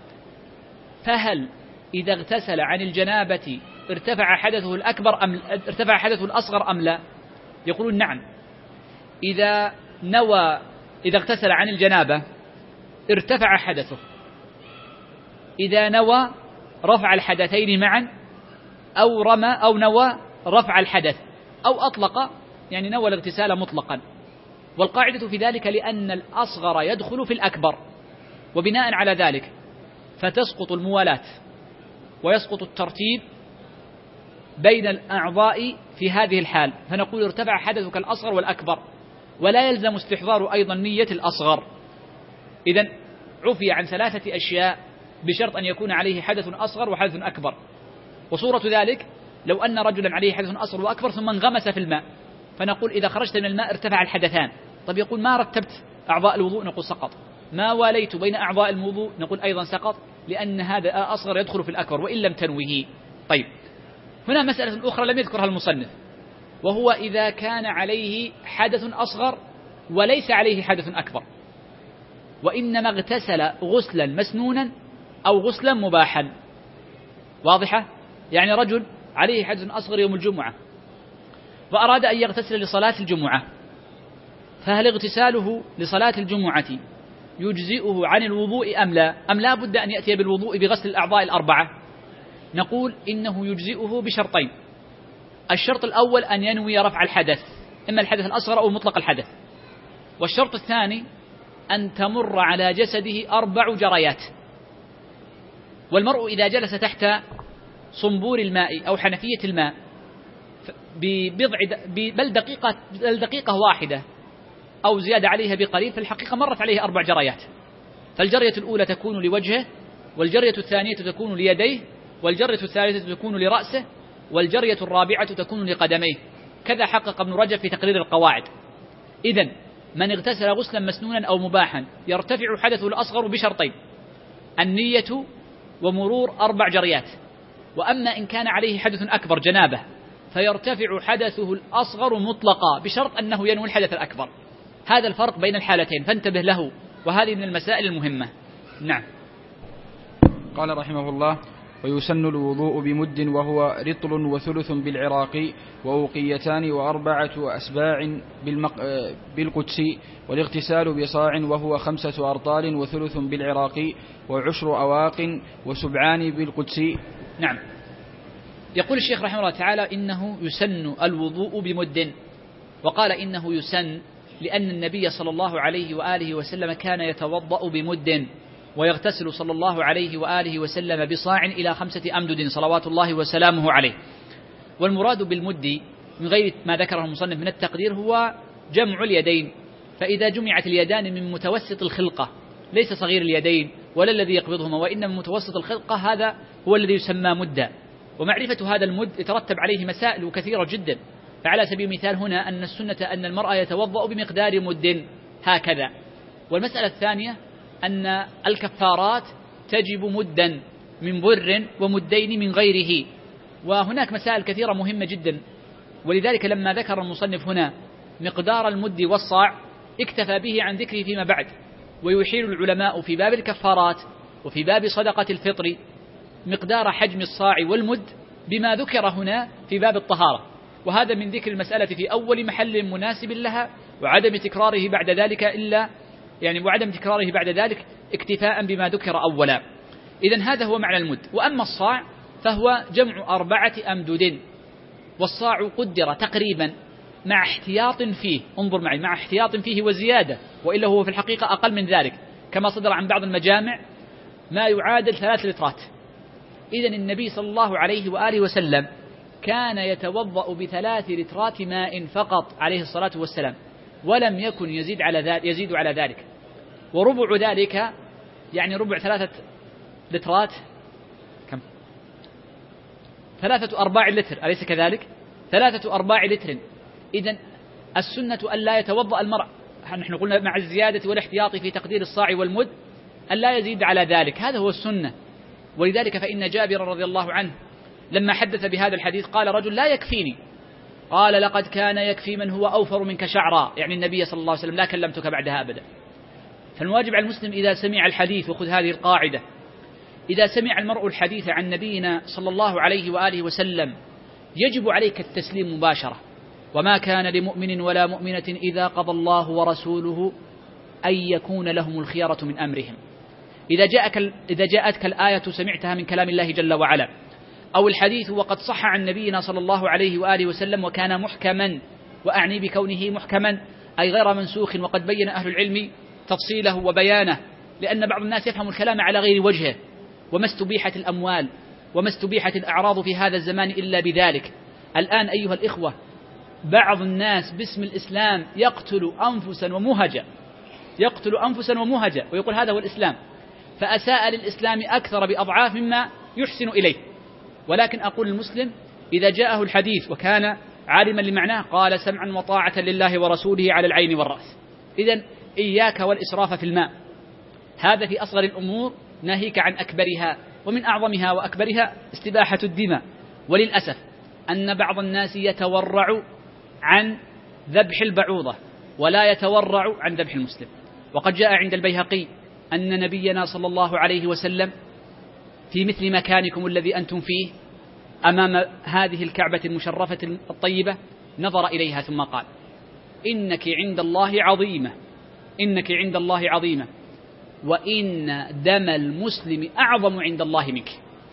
فهل إذا اغتسل عن الجنابة ارتفع حدثه الأكبر أم ارتفع حدثه الأصغر أم لا؟ يقولون نعم، إذا نوى إذا اغتسل عن الجنابة ارتفع حدثه، إذا نوى رفع الحدثين معا أو رمى أو نوى رفع الحدث أو أطلق، يعني نوى الاغتسال مطلقا. والقاعدة في ذلك لأن الأصغر يدخل في الأكبر، وبناء على ذلك فتسقط الموالاة ويسقط الترتيب بين الأعضاء في هذه الحال، فنقول ارتفع حدثك الأصغر والأكبر، ولا يلزم استحضار أيضا نية الأصغر. إذن عفي عن ثلاثة أشياء بشرط أن يكون عليه حدث أصغر وحدث أكبر. وصورة ذلك لو أن رجلا عليه حدث أصغر وأكبر ثم انغمس في الماء، فنقول إذا خرجت من الماء ارتفع الحدثان. طب يقول ما رتبت أعضاء الوضوء، نقول سقط. ما واليت بين أعضاء الوضوء، نقول أيضا سقط، لأن هذا أصغر يدخل في الأكبر وإن لم تنوه. طيب، هنا مسألة أخرى لم يذكرها المصنف، وهو إذا كان عليه حدث أصغر وليس عليه حدث أكبر، وإنما اغتسل غسلا مسنونا أو غسلا مباحا. واضحة؟ يعني رجل عليه حدث أصغر يوم الجمعة وأراد أن يغتسل لصلاة الجمعة، فهل اغتساله لصلاة الجمعة يجزئه عن الوضوء أم لا؟ أم لا بد أن يأتي بالوضوء بغسل الأعضاء الأربعة؟ نقول إنه يجزئه بشرطين. الشرط الأول أن ينوي رفع الحدث، إما الحدث الأصغر أو مطلق الحدث. والشرط الثاني أن تمر على جسده أربع جريات. والمرء إذا جلس تحت صنبور الماء أو حنفية الماء ببضع بل دقيقة, بل دقيقة واحدة أو زيادة عليها بقليل، في الحقيقة مرت عليه أربع جريات. فالجرية الأولى تكون لوجهه، والجرية الثانية تكون ليديه، والجرية الثالثة تكون لرأسه، والجرية الرابعة تكون لقدميه. كذا حقق ابن رجب في تقرير القواعد. إذن من اغتسل غسلا مسنونا أو مباحا يرتفع حدثه الأصغر بشرطين: النية ومرور أربع جريات. وأما إن كان عليه حدث أكبر جنابه فيرتفع حدثه الأصغر مطلقا بشرط أنه ينوي الحدث الأكبر. هذا الفرق بين الحالتين، فانتبه له، وهذه من المسائل المهمة. نعم. قال رحمه الله: ويسن الوضوء بمد وهو رطل وثلث بالعراقي وأوقيتان وأربعة أسباع بالمق... بالقدسي، والاغتسال بصاع وهو خمسة أرطال وثلث بالعراقي وعشر أواق وسبعان بالقدسي. نعم. يقول الشيخ رحمه الله تعالى: إنه يسن الوضوء بمد. وقال إنه يسن لأن النبي صلى الله عليه وآله وسلم كان يتوضأ بمد، ويغتسل صلى الله عليه وآله وسلم بصاع إلى خمسة أمدد صلوات الله وسلامه عليه. والمراد بالمد من غير ما ذكره المصنف من التقدير هو جمع اليدين، فإذا جمعت اليدان من متوسط الخلقة، ليس صغير اليدين ولا الذي يقبضهما، وإنما من متوسط الخلقة، هذا هو الذي يسمى مدا. ومعرفة هذا المد يترتب عليه مسائل كثيرة جدا. فعلى سبيل المثال هنا أن السنة أن المرأة يتوضأ بمقدار مد هكذا، والمسألة الثانية أن الكفارات تجب مدا من بر ومدين من غيره. وهناك مسائل كثيرة مهمة جدا، ولذلك لما ذكر المصنف هنا مقدار المد والصاع اكتفى به عن ذكره فيما بعد. ويحيل العلماء في باب الكفارات وفي باب صدقة الفطر مقدار حجم الصاع والمد بما ذكر هنا في باب الطهارة، وهذا من ذكر المسألة في أول محل مناسب لها، وعدم تكراره بعد ذلك إلا يعني وعدم تكراره بعد ذلك اكتفاء بما ذكر أولا. إذن هذا هو معنى المد. وأما الصاع فهو جمع أربعة أمدد، والصاع قدر تقريبا مع احتياط فيه، انظر معي، مع احتياط فيه وزيادة، وإلا هو في الحقيقة أقل من ذلك كما صدر عن بعض المجامع ما يعادل ثلاث لترات. إذن النبي صلى الله عليه وآله وسلم كان يتوضأ بثلاث لترات ماء فقط عليه الصلاة والسلام، ولم يكن يزيد على ذلك يزيد على ذلك. وربع ذلك يعني ربع ثلاثة لترات كم؟ ثلاثة أرباع لتر، أليس كذلك؟ ثلاثة أرباع لتر. إذن السنة أن لا يتوضأ المرء، نحن قلنا مع الزيادة والاحتياط في تقدير الصاع والمد، أن لا يزيد على ذلك، هذا هو السنة. ولذلك فإن جابر رضي الله عنه لما حدث بهذا الحديث قال رجل لا يكفيني، قال لقد كان يكفي من هو أوفر منك شعرا، يعني النبي صلى الله عليه وسلم لا كلمتك بعدها أبدا. فالواجب على المسلم إذا سمع الحديث، وخذ هذه القاعدة، إذا سمع المرء الحديث عن نبينا صلى الله عليه وآله وسلم يجب عليك التسليم مباشرة. وما كان لمؤمن ولا مؤمنة إذا قضى الله ورسوله أن يكون لهم الخيرة من أمرهم. إذا جاءك إذا جاءتك الآية سمعتها من كلام الله جل وعلا، أو الحديث وقد صح عن نبينا صلى الله عليه وآله وسلم وكان محكما، وأعني بكونه محكما أي غير منسوخ، وقد بين أهل العلم تفصيله وبيانه، لأن بعض الناس يفهم الكلام على غير وجهه، وما استبيحت الأموال وما استبيحت الأعراض في هذا الزمان إلا بذلك. الآن أيها الإخوة بعض الناس باسم الإسلام يقتل أنفسا ومهجا يقتل أنفسا ومهجا ويقول هذا هو الإسلام، فأساء للإسلام أكثر بأضعاف مما يحسن إليه. ولكن أقول المسلم إذا جاءه الحديث وكان عالما لمعناه قال سمعا وطاعة لله ورسوله على العين والرأس. إذن إياك والإسراف في الماء، هذا في أصغر الأمور ناهيك عن أكبرها، ومن أعظمها وأكبرها استباحة الدماء. وللأسف أن بعض الناس يتورع عن ذبح البعوضة ولا يتورع عن ذبح المسلم. وقد جاء عند البيهقي أن نبينا صلى الله عليه وسلم في مثل مكانكم الذي أنتم فيه أمام هذه الكعبة المشرفة الطيبة نظر إليها ثم قال إنك عند الله عظيمة إنك عند الله عظيمة وإن دم المسلم أعظم عند الله منك.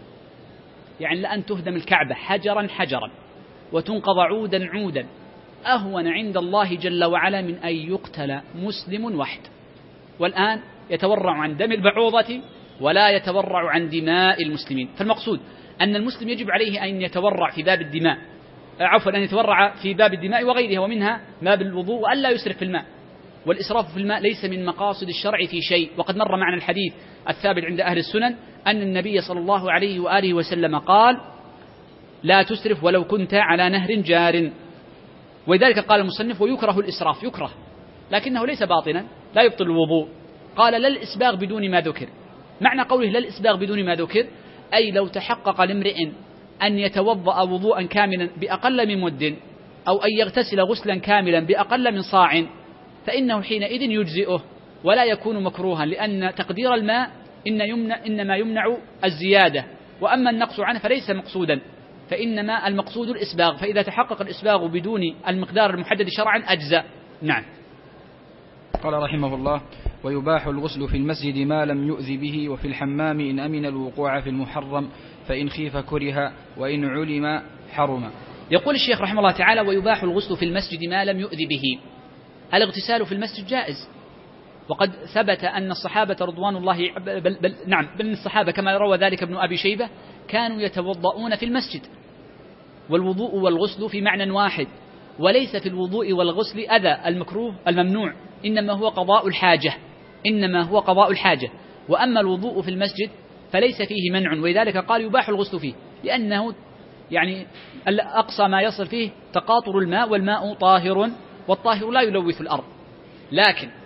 يعني لأن تهدم الكعبة حجرا حجرا وتنقض عودا عودا أهون عند الله جل وعلا من أن يقتل مسلم واحد. والآن يتورع عن دم البعوضة ولا يتورع عن دماء المسلمين. فالمقصود أن المسلم يجب عليه أن يتورع في باب الدماء، عفوا أن يتورع في باب الدماء وغيرها، ومنها باب الوضوء، وأن لا يسرف في الماء. والإسراف في الماء ليس من مقاصد الشرع في شيء. وقد مر معنا الحديث الثابت عند أهل السنن أن النبي صلى الله عليه وآله وسلم قال لا تسرف ولو كنت على نهر جار. ولذلك قال المصنف ويكره الإسراف، يكره لكنه ليس باطنا لا يبطل الوضوء. قال لا الإسباغ بدون ما ذكر. معنى قوله لا الإسباغ بدون ما ذكر أي لو تحقق لامرئ أن يتوضأ وضوءا كاملا بأقل من مد، أو أن يغتسل غسلا كاملا بأقل من صاع، فإنه حينئذ يجزئه ولا يكون مكروها، لأن تقدير الماء إن يمنع إنما يمنع الزيادة، وأما النقص عنه فليس مقصودا، فإنما المقصود الإسباغ. فإذا تحقق الإسباغ بدون المقدار المحدد شرعا أجزأ. نعم. قال رحمه الله ويباح الغسل في المسجد ما لم يؤذ به، وفي الحمام إن أمن الوقوع في المحرم، فإن خيف كره وإن علم حرم. يقول الشيخ رحمه الله تعالى ويباح الغسل في المسجد ما لم يؤذ به. الاغتسال في المسجد جائز، وقد ثبت أن الصحابة رضوان الله بل بل نعم بل الصحابة كما روى ذلك ابن أبي شيبة كانوا يتوضؤون في المسجد. والوضوء والغسل في معنى واحد، وليس في الوضوء والغسل أذى المكروه الممنوع، إنما هو قضاء الحاجة إنما هو قضاء الحاجة. وأما الوضوء في المسجد فليس فيه منع، ولذلك قال يباح الغسل فيه، لأنه يعني أقصى ما يصل فيه تقاطر الماء، والماء طاهر والطاهر لا يلوث الأرض. لكن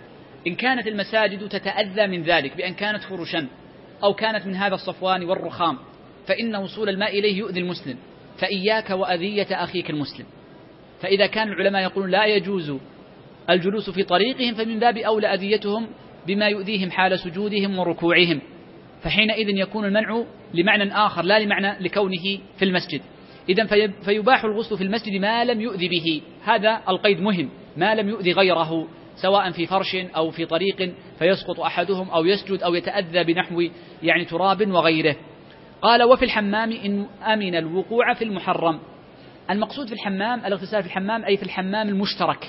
إن كانت المساجد تتأذى من ذلك بأن كانت فرشا أو كانت من هذا الصفوان والرخام فإن وصول الماء إليه يؤذي المسلم، فإياك وأذية أخيك المسلم. فإذا كان العلماء يقولون لا يجوز الجلوس في طريقهم فمن باب أولى أذيتهم بما يؤذيهم حال سجودهم وركوعهم، فحينئذ يكون المنع لمعنى آخر لا لمعنى لكونه في المسجد. إذن فيباح الغسل في المسجد ما لم يؤذي به، هذا القيد مهم، ما لم يؤذي غيره سواء في فرش أو في طريق فيسقط أحدهم أو يسجد أو يتأذى بنحو يعني تراب وغيره. قال وفي الحمام إن أمن الوقوع في المحرم. المقصود في الحمام الاغتسال في الحمام أي في الحمام المشترك،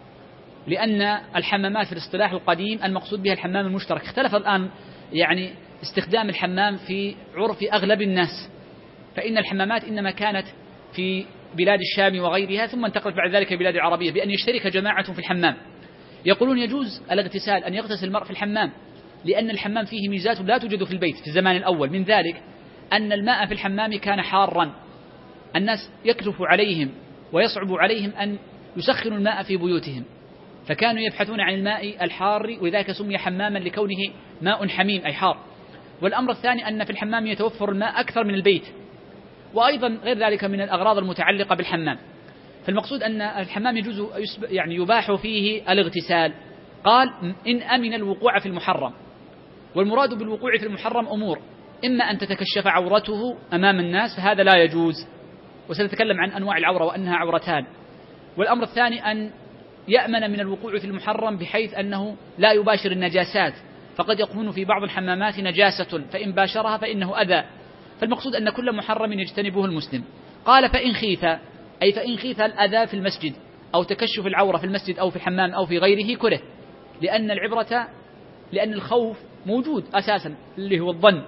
لأن الحمامات في الاصطلاح القديم المقصود بها الحمام المشترك. اختلف الآن يعني استخدام الحمام في عرف أغلب الناس، فإن الحمامات إنما كانت في بلاد الشام وغيرها ثم انتقلت بعد ذلك بلاد العربية بأن يشترك جماعة في الحمام. يقولون يجوز الاغتسال أن يغتسل المرء في الحمام لأن الحمام فيه ميزات لا توجد في البيت في الزمان الأول، من ذلك أن الماء في الحمام كان حارا، الناس يكلف عليهم ويصعب عليهم أن يسخنوا الماء في بيوتهم، فكانوا يبحثون عن الماء الحار ولذلك سمي حماما لكونه ماء حميم أي حار. والأمر الثاني أن في الحمام يتوفر الماء أكثر من البيت، وأيضا غير ذلك من الأغراض المتعلقة بالحمام. فالمقصود أن الحمام يجوز يعني يباح فيه الاغتسال. قال إن أمن الوقوع في المحرم، والمراد بالوقوع في المحرم أمور، إما أن تتكشف عورته أمام الناس فهذا لا يجوز، وسنتكلم عن أنواع العورة وأنها عورتان. والأمر الثاني أن يأمن من الوقوع في المحرم بحيث أنه لا يباشر النجاسات، فقد يكون في بعض الحمامات نجاسة فإن باشرها فإنه أذى، فالمقصود أن كل محرم يجتنبه المسلم. قال فإن خيف أي فإن خيف الأذى في المسجد أو تكشف العورة في المسجد أو في الحمام أو في غيره كره، لأن العبرة لأن الخوف موجود أساسا اللي هو الظن،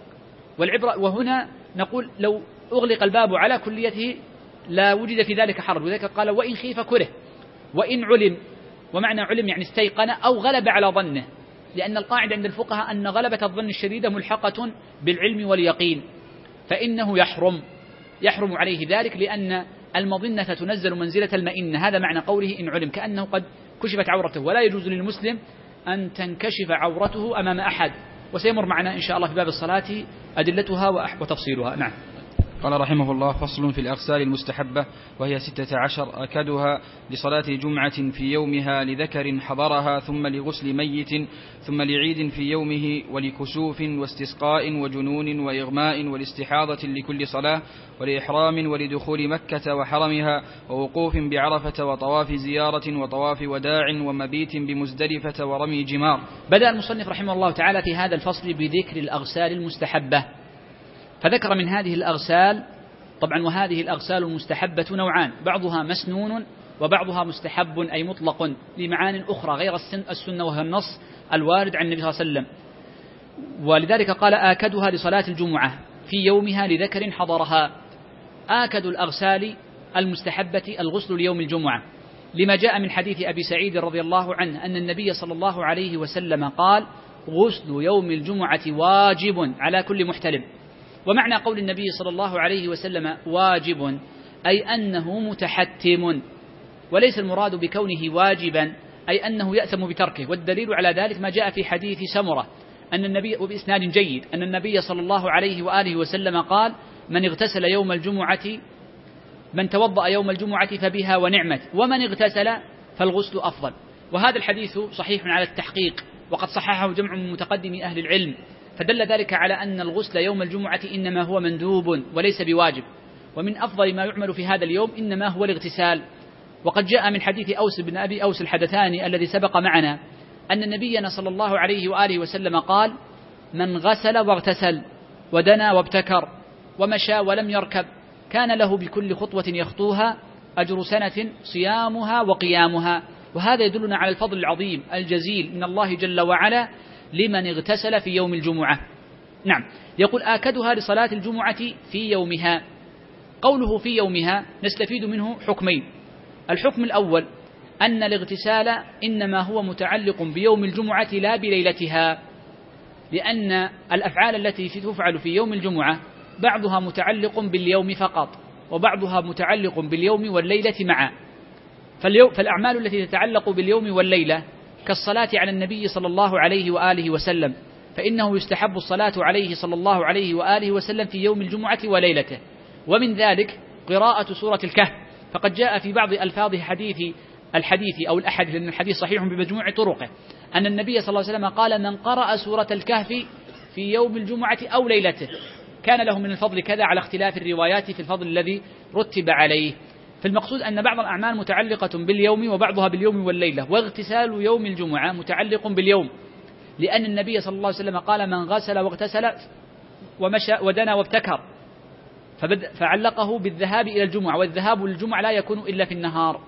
والعبرة وهنا نقول لو أغلق الباب على كليته لا وجد في ذلك حرج، وذلك قال وإن خيف كره، وإن علم، ومعنى علم يعني استيقن أو غلب على ظنه، لأن القاعدة عند الفقهاء أن غلبة الظن الشديدة ملحقة بالعلم واليقين، فإنه يحرم يحرم عليه ذلك، لأن المظنة تنزل منزلة المئنة، هذا معنى قوله إن علم، كأنه قد كشفت عورته، ولا يجوز للمسلم أن تنكشف عورته أمام أحد، وسيمر معنا إن شاء الله في باب الصلاة أدلتها وتفصيلها. نعم. قال رحمه الله فصل في الأغسال المستحبة وهي ستة عشر أكدها لصلاة جمعة في يومها لذكر حضرها، ثم لغسل ميت، ثم لعيد في يومه، ولكسوف واستسقاء وجنون وإغماء والاستحاضة لكل صلاة، ولإحرام ولدخول مكة وحرمها، ووقوف بعرفة وطواف زيارة وطواف وداع ومبيت بمزدلفة ورمي جمار. بدأ المصنف رحمه الله تعالى في هذا الفصل بذكر الأغسال المستحبة، فذكر من هذه الأغسال طبعا، وهذه الأغسال المستحبة نوعان، بعضها مسنون وبعضها مستحب أي مطلق لمعان أخرى غير السنة وهي النص الوارد عن النبي صلى الله عليه وسلم. ولذلك قال آكدها لصلاة الجمعة في يومها لذكر حضرها. آكد الأغسال المستحبة الغسل ليوم الجمعة، لما جاء من حديث أبي سعيد رضي الله عنه أن النبي صلى الله عليه وسلم قال غسل يوم الجمعة واجب على كل محتلم. ومعنى قول النبي صلى الله عليه وسلم واجب أي أنه متحتم، وليس المراد بكونه واجبا أي أنه يأثم بتركه، والدليل على ذلك ما جاء في حديث سمرة أن النبي وبإسناد جيد أن النبي صلى الله عليه وآله وسلم قال من اغتسل يوم الجمعة من توضأ يوم الجمعة فبها ونعمت، ومن اغتسل فالغسل أفضل. وهذا الحديث صحيح على التحقيق، وقد صححه جمع من متقدمي أهل العلم، فدل ذلك على أن الغسل يوم الجمعة إنما هو مندوب وليس بواجب، ومن أفضل ما يعمل في هذا اليوم إنما هو الاغتسال. وقد جاء من حديث أوس بن أبي أوس الحدثاني الذي سبق معنا أن نبينا صلى الله عليه وآله وسلم قال من غسل واغتسل ودنا وابتكر ومشى ولم يركب كان له بكل خطوة يخطوها أجر سنة صيامها وقيامها. وهذا يدلنا على الفضل العظيم الجزيل من الله جل وعلا لمن اغتسل في يوم الجمعة. نعم. يقول آكدها لصلاة الجمعة في يومها. قوله في يومها نستفيد منه حكمين. الحكم الأول أن الاغتسال إنما هو متعلق بيوم الجمعة لا بليلتها، لأن الأفعال التي تفعل في يوم الجمعة بعضها متعلق باليوم فقط وبعضها متعلق باليوم والليلة معا. فالأعمال التي تتعلق باليوم والليلة كالصلاة على النبي صلى الله عليه وآله وسلم، فإنه يستحب الصلاة عليه صلى الله عليه وآله وسلم في يوم الجمعة وليلته. ومن ذلك قراءة سورة الكهف، فقد جاء في بعض ألفاظ حديث الحديث أو الأحاديث، لأن الحديث صحيح بمجموع طرقه، أن النبي صلى الله عليه وسلم قال: من قرأ سورة الكهف في يوم الجمعة أو ليلته كان له من الفضل كذا، على اختلاف الروايات في الفضل الذي رتب عليه. فالمقصود أن بعض الأعمال متعلقة باليوم وبعضها باليوم والليلة، واغتسال يوم الجمعة متعلق باليوم، لأن النبي صلى الله عليه وسلم قال: من غسل واغتسل ومشى ودنا وابتكر، فعلقه بالذهاب إلى الجمعة، والذهاب للجمعة لا يكون إلا في النهار.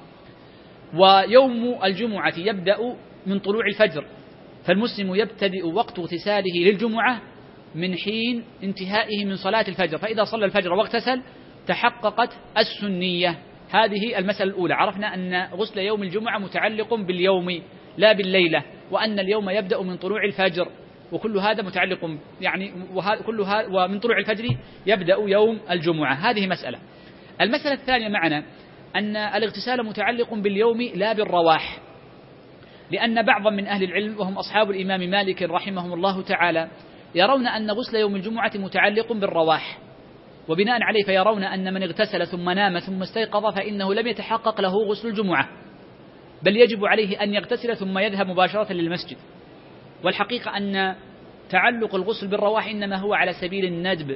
ويوم الجمعة يبدأ من طلوع الفجر، فالمسلم يبتدئ وقت اغتساله للجمعة من حين انتهائه من صلاة الفجر، فإذا صلى الفجر واغتسل تحققت السنية. هذه المسألة الأولى، عرفنا أن غسل يوم الجمعة متعلق باليوم لا بالليلة، وأن اليوم يبدأ من طلوع الفجر، وكل هذا متعلق يعني كل هذا ومن طلوع الفجر يبدأ يوم الجمعة. هذه مسألة. المسألة الثانية معنا أن الاغتسال متعلق باليوم لا بالرواح، لأن بعضا من أهل العلم وهم أصحاب الإمام مالك رحمهم الله تعالى يرون أن غسل يوم الجمعة متعلق بالرواح، وبناء عليه فيرون أن من اغتسل ثم نام ثم استيقظ فإنه لم يتحقق له غسل الجمعة، بل يجب عليه أن يغتسل ثم يذهب مباشرة للمسجد. والحقيقة أن تعلق الغسل بالرواح إنما هو على سبيل الندب،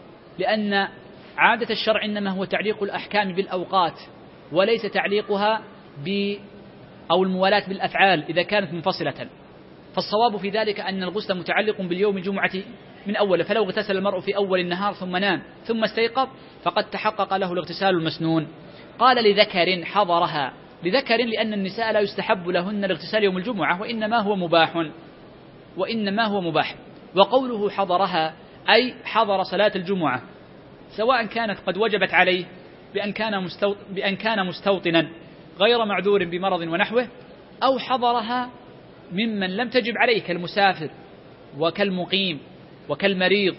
لأن عادة الشرع إنما هو تعليق الأحكام بالأوقات، وليس تعليقها ب أو الموالاة بالأفعال إذا كانت منفصلة. فالصواب في ذلك أن الغسل متعلق باليوم الجمعة من أوله، فلو اغتسل المرء في أول النهار ثم نام ثم استيقظ فقد تحقق له الاغتسال المسنون. قال: لذكر حضرها، لذكر لأن النساء لا يستحب لهن الاغتسال يوم الجمعة، وإنما هو مباح وإنما هو مباح. وقوله حضرها أي حضر صلاة الجمعة، سواء كانت قد وجبت عليه بأن كان مستو... بأن كان مستوطنا غير معذور بمرض ونحوه، أو حضرها ممن لم تجب عليه كالمسافر وكالمقيم وكالمريض،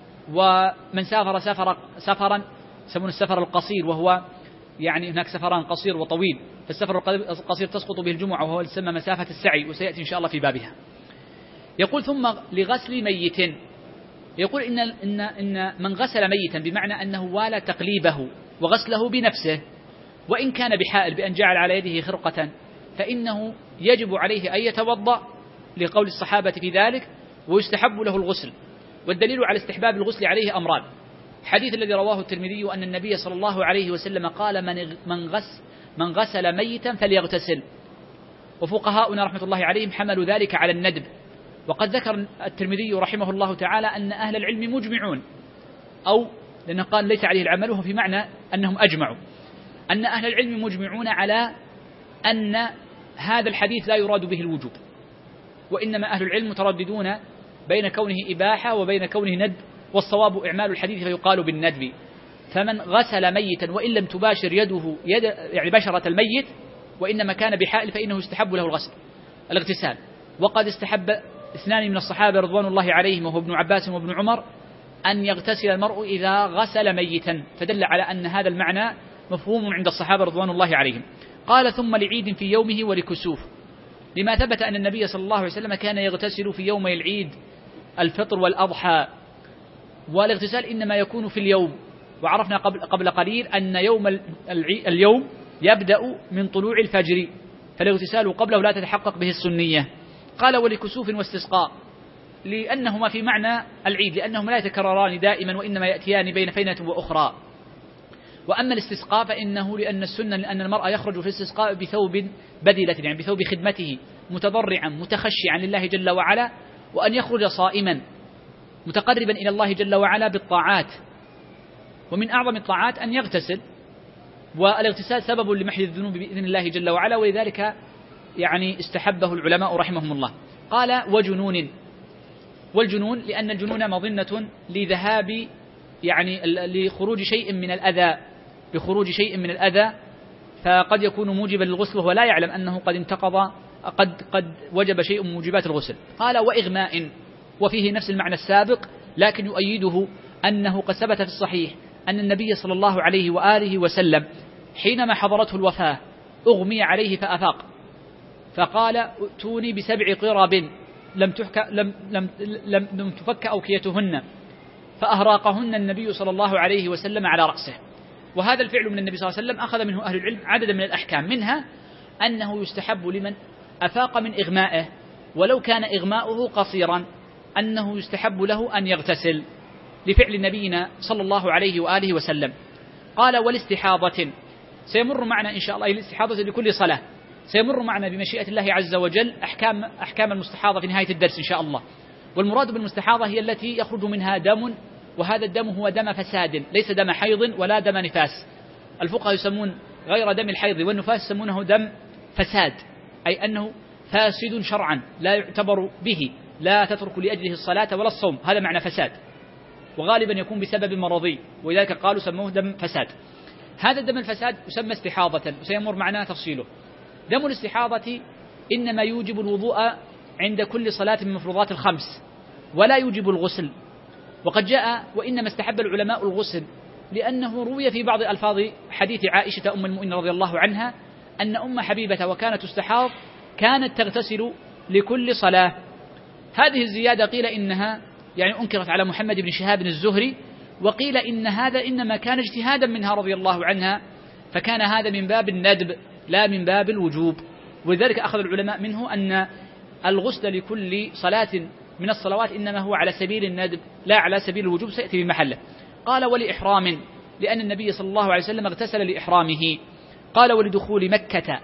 ومن سافر سفر سفرا يسمون السفر القصير، وهو يعني هناك سفران قصير وطويل، فالسفر القصير تسقط به الجمعة وهو يسمى مسافة السعي، وسيأتي إن شاء الله في بابها. يقول: ثم لغسل ميت، يقول إن, إن, إن من غسل ميتا بمعنى أنه والى تقليبه وغسله بنفسه، وإن كان بحائل بأن جعل على يده خرقة، فإنه يجب عليه أن يتوضأ لقول الصحابة في ذلك، ويستحب له الغسل. والدليل على استحباب الغسل عليه أمران: حديث الذي رواه الترمذي أن النبي صلى الله عليه وسلم قال: من غس من غسل ميتا فليغتسل. وفقهاؤنا رحمة الله عليهم حملوا ذلك على الندب. وقد ذكر الترمذي رحمه الله تعالى أن أهل العلم مجمعون، أو لأنه قال ليس عليه العمل، وهو في معنى أنهم أجمعوا، أن أهل العلم مجمعون على أن هذا الحديث لا يراد به الوجوب، وإنما أهل العلم مترددون بين كونه إباحة وبين كونه ندب، والصواب إعمال الحديث فيقال بالندب. فمن غسل ميتا وإن لم تباشر يده يد يعني بشرة الميت، وإنما كان بحائل، فإنه يستحب له الغسل الاغتسال. وقد استحب اثنان من الصحابة رضوان الله عليهم، وهو ابن عباس وابن عمر، أن يغتسل المرء إذا غسل ميتا، فدل على أن هذا المعنى مفهوم عند الصحابة رضوان الله عليهم. قال: ثم لعيد في يومه ولكسوف، لما ثبت أن النبي صلى الله عليه وسلم كان يغتسل في يومي العيد الفطر والأضحى، والاغتسال إنما يكون في اليوم. وعرفنا قبل, قبل قليل أن يوم اليوم يبدأ من طلوع الفجر، فالاغتسال قبله لا تتحقق به السنية. قال: ولكسوف واستسقاء، لأنهما في معنى العيد، لأنهما لا يتكرران دائما، وإنما يأتيان بين فينة وأخرى. وأما الاستسقاء فإنه لأن السنة لأن المرأة يخرج في الاستسقاء بثوب بدلة، يعني بثوب خدمته، متضرعا متخشعا لله جل وعلا، وأن يخرج صائما متقربا إلى الله جل وعلا بالطاعات، ومن أعظم الطاعات أن يغتسل، والاغتسال سبب لمحي الذنوب بإذن الله جل وعلا، ولذلك يعني استحبه العلماء رحمهم الله. قال: وجنون، والجنون لأن الجنون مظنة لذهاب يعني لخروج شيء من الأذى بخروج شيء من الأذى فقد يكون موجبا للغسل وهو لا يعلم أنه قد انتقض قد قد وجب شيء من موجبات الغسل. قال: وإغماء، وفيه نفس المعنى السابق، لكن يؤيده أنه قد ثبت في الصحيح أن النبي صلى الله عليه وآله وسلم حينما حضرته الوفاة أغمي عليه فأفاق، فقال ائتوني بسبع قرب لم, تحك لم, لم, لم, لم تفك أوكيتهن، فأهراقهن النبي صلى الله عليه وسلم على رأسه. وهذا الفعل من النبي صلى الله عليه وسلم أخذ منه أهل العلم عددا من الأحكام، منها أنه يستحب لمن أفاق من إغمائه ولو كان إغماؤه قصيرا أنه يستحب له أن يغتسل لفعل نبينا صلى الله عليه وآله وسلم. قال والاستحاضة سيمر معنا إن شاء الله، الاستحاضة لكل صلاة سيمر معنا بمشيئة الله عز وجل أحكام أحكام المستحاضة في نهاية الدرس إن شاء الله. والمراد بالمستحاضة هي التي يخرج منها دم، وهذا الدم هو دم فساد ليس دم حيض ولا دم نفاس. الفقهاء يسمون غير دم الحيض والنفاس يسمونه دم فساد، أي أنه فاسد شرعا لا يعتبر به، لا تترك لأجله الصلاة ولا الصوم، هذا معنى فساد، وغالبا يكون بسبب مرضي، ولذلك قالوا سموه دم فساد. هذا الدم الفساد يسمى استحاضة، وسيمر معنا تفصيله. دم الاستحاضة إنما يوجب الوضوء عند كل صلاة من مفروضات الخمس، ولا يوجب الغسل. وقد جاء وإنما استحب العلماء الغسل، لأنه روي في بعض ألفاظ حديث عائشة أم المؤمنين رضي الله عنها أن أم حبيبة وكانت تستحاض كانت تغتسل لكل صلاة. هذه الزيادة قيل إنها يعني أنكرت على محمد بن شهاب الزهري، وقيل إن هذا إنما كان اجتهادا منها رضي الله عنها، فكان هذا من باب الندب لا من باب الوجوب. ولذلك أخذ العلماء منه أن الغسل لكل صلاة من الصلوات إنما هو على سبيل الندب لا على سبيل الوجوب، سيأتي بمحله. قال ولإحرام، لأن النبي صلى الله عليه وسلم اغتسل لإحرامه. قال ولدخول مكة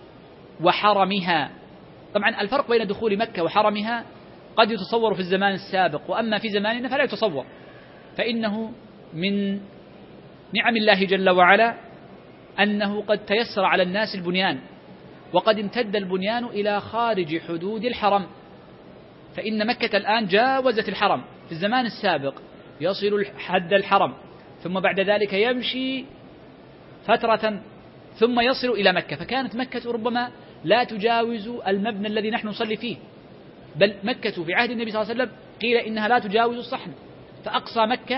وحرمها. طبعا الفرق بين دخول مكة وحرمها قد يتصور في الزمان السابق، وأما في زماننا فلا يتصور، فإنه من نعم الله جل وعلا أنه قد تيسر على الناس البنيان، وقد امتد البنيان إلى خارج حدود الحرم، فإن مكة الآن جاوزت الحرم. في الزمان السابق يصل حد الحرم ثم بعد ذلك يمشي فترة ثم يصل إلى مكة، فكانت مكة ربما لا تجاوز المبنى الذي نحن نصلي فيه، بل مكة في عهد النبي صلى الله عليه وسلم قيل إنها لا تجاوز الصحن، فأقصى مكة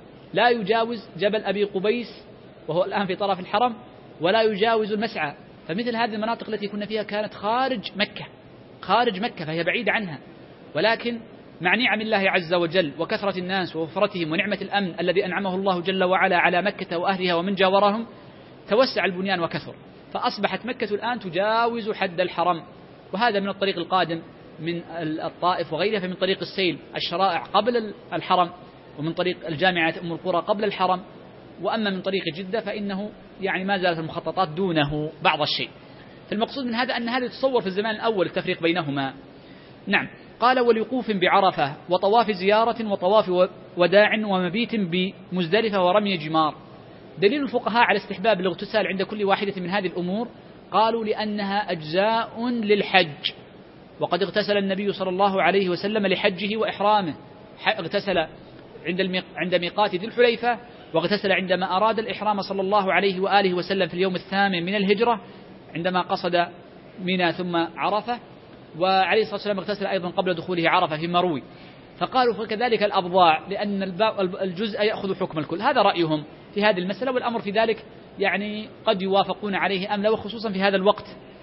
لا يجاوز جبل أبي قبيس وهو الآن في طرف الحرم، ولا يجاوز المسعى. فمثل هذه المناطق التي كنا فيها كانت خارج مكة خارج مكة فهي بعيدة عنها، ولكن مع نعم الله عز وجل وكثرة الناس ووفرتهم ونعمة الأمن الذي أنعمه الله جل وعلا على مكة وأهلها ومن جاورهم توسع البنيان وكثر، فأصبحت مكة الآن تجاوز حد الحرم. وهذا من الطريق القادم من الطائف وغيرها، فمن طريق السيل الشرائع قبل الحرم، ومن طريق الجامعة أم القرى قبل الحرم، وأما من طريق جدة فإنه يعني ما زالت المخططات دونه بعض الشيء. فالمقصود من هذا أن هذا يتصور في الزمان الأول التفريق بينهما. نعم. قال ولوقوف بعرفة وطواف زيارة وطواف وداع ومبيت بمزدلفة ورمي جمار. دليل الفقهاء على استحباب الاغتسال عند كل واحدة من هذه الأمور قالوا لأنها أجزاء للحج، وقد اغتسل النبي صلى الله عليه وسلم لحجه وإحرامه، اغتسل عند عند ميقات ذي الحليفة، واغتسل عندما أراد الإحرام صلى الله عليه وآله وسلم في اليوم الثامن من الهجرة عندما قصد منى ثم عرفة، وعليه الصلاة والسلام اغتسل أيضا قبل دخوله عرفة في مروي. فقالوا فكذلك الأبضاع لأن الجزء يأخذ حكم الكل. هذا رأيهم في هذه المسألة، والأمر في ذلك يعني قد يوافقون عليه أم لا، وخصوصا في هذا الوقت،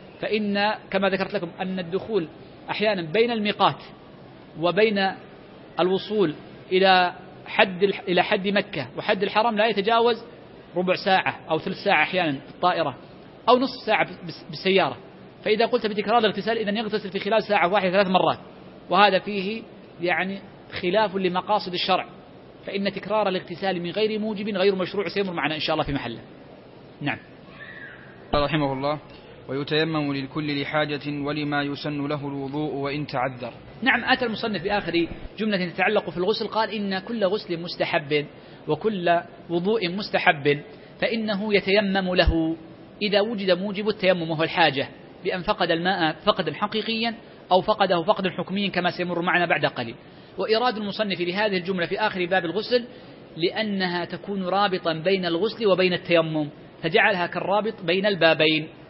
فإن كما ذكرت لكم أن الدخول أحيانا بين الميقات وبين الوصول إلى حد إلى حد مكة وحد الحرم لا يتجاوز ربع ساعة أو ثلث ساعة أحيانا بالطائرة، أو نصف ساعة بالسيارة. فإذا قلت بتكرار الاغتسال إذن يغتسل في خلال ساعة واحدة ثلاث مرات، وهذا فيه يعني خلاف لمقاصد الشرع، فإن تكرار الاغتسال من غير موجب غير مشروع، سيمر معنا إن شاء الله في محله. نعم. رحمه الله ويتيمم للكل لحاجة ولما يسن له الوضوء وإن تعذر. نعم. أتى المصنف بآخر جملة تتعلق في الغسل قال إن كل غسل مستحب وكل وضوء مستحب فإنه يتيمم له إذا وجد موجب التيمم وهو الحاجة، بأن فقد الماء فقدا حقيقيا أو فقده فقدا حكميا كما سيمر معنا بعد قليل. وإراد المصنف لهذه الجملة في آخر باب الغسل لأنها تكون رابطا بين الغسل وبين التيمم، فجعلها كالرابط بين البابين.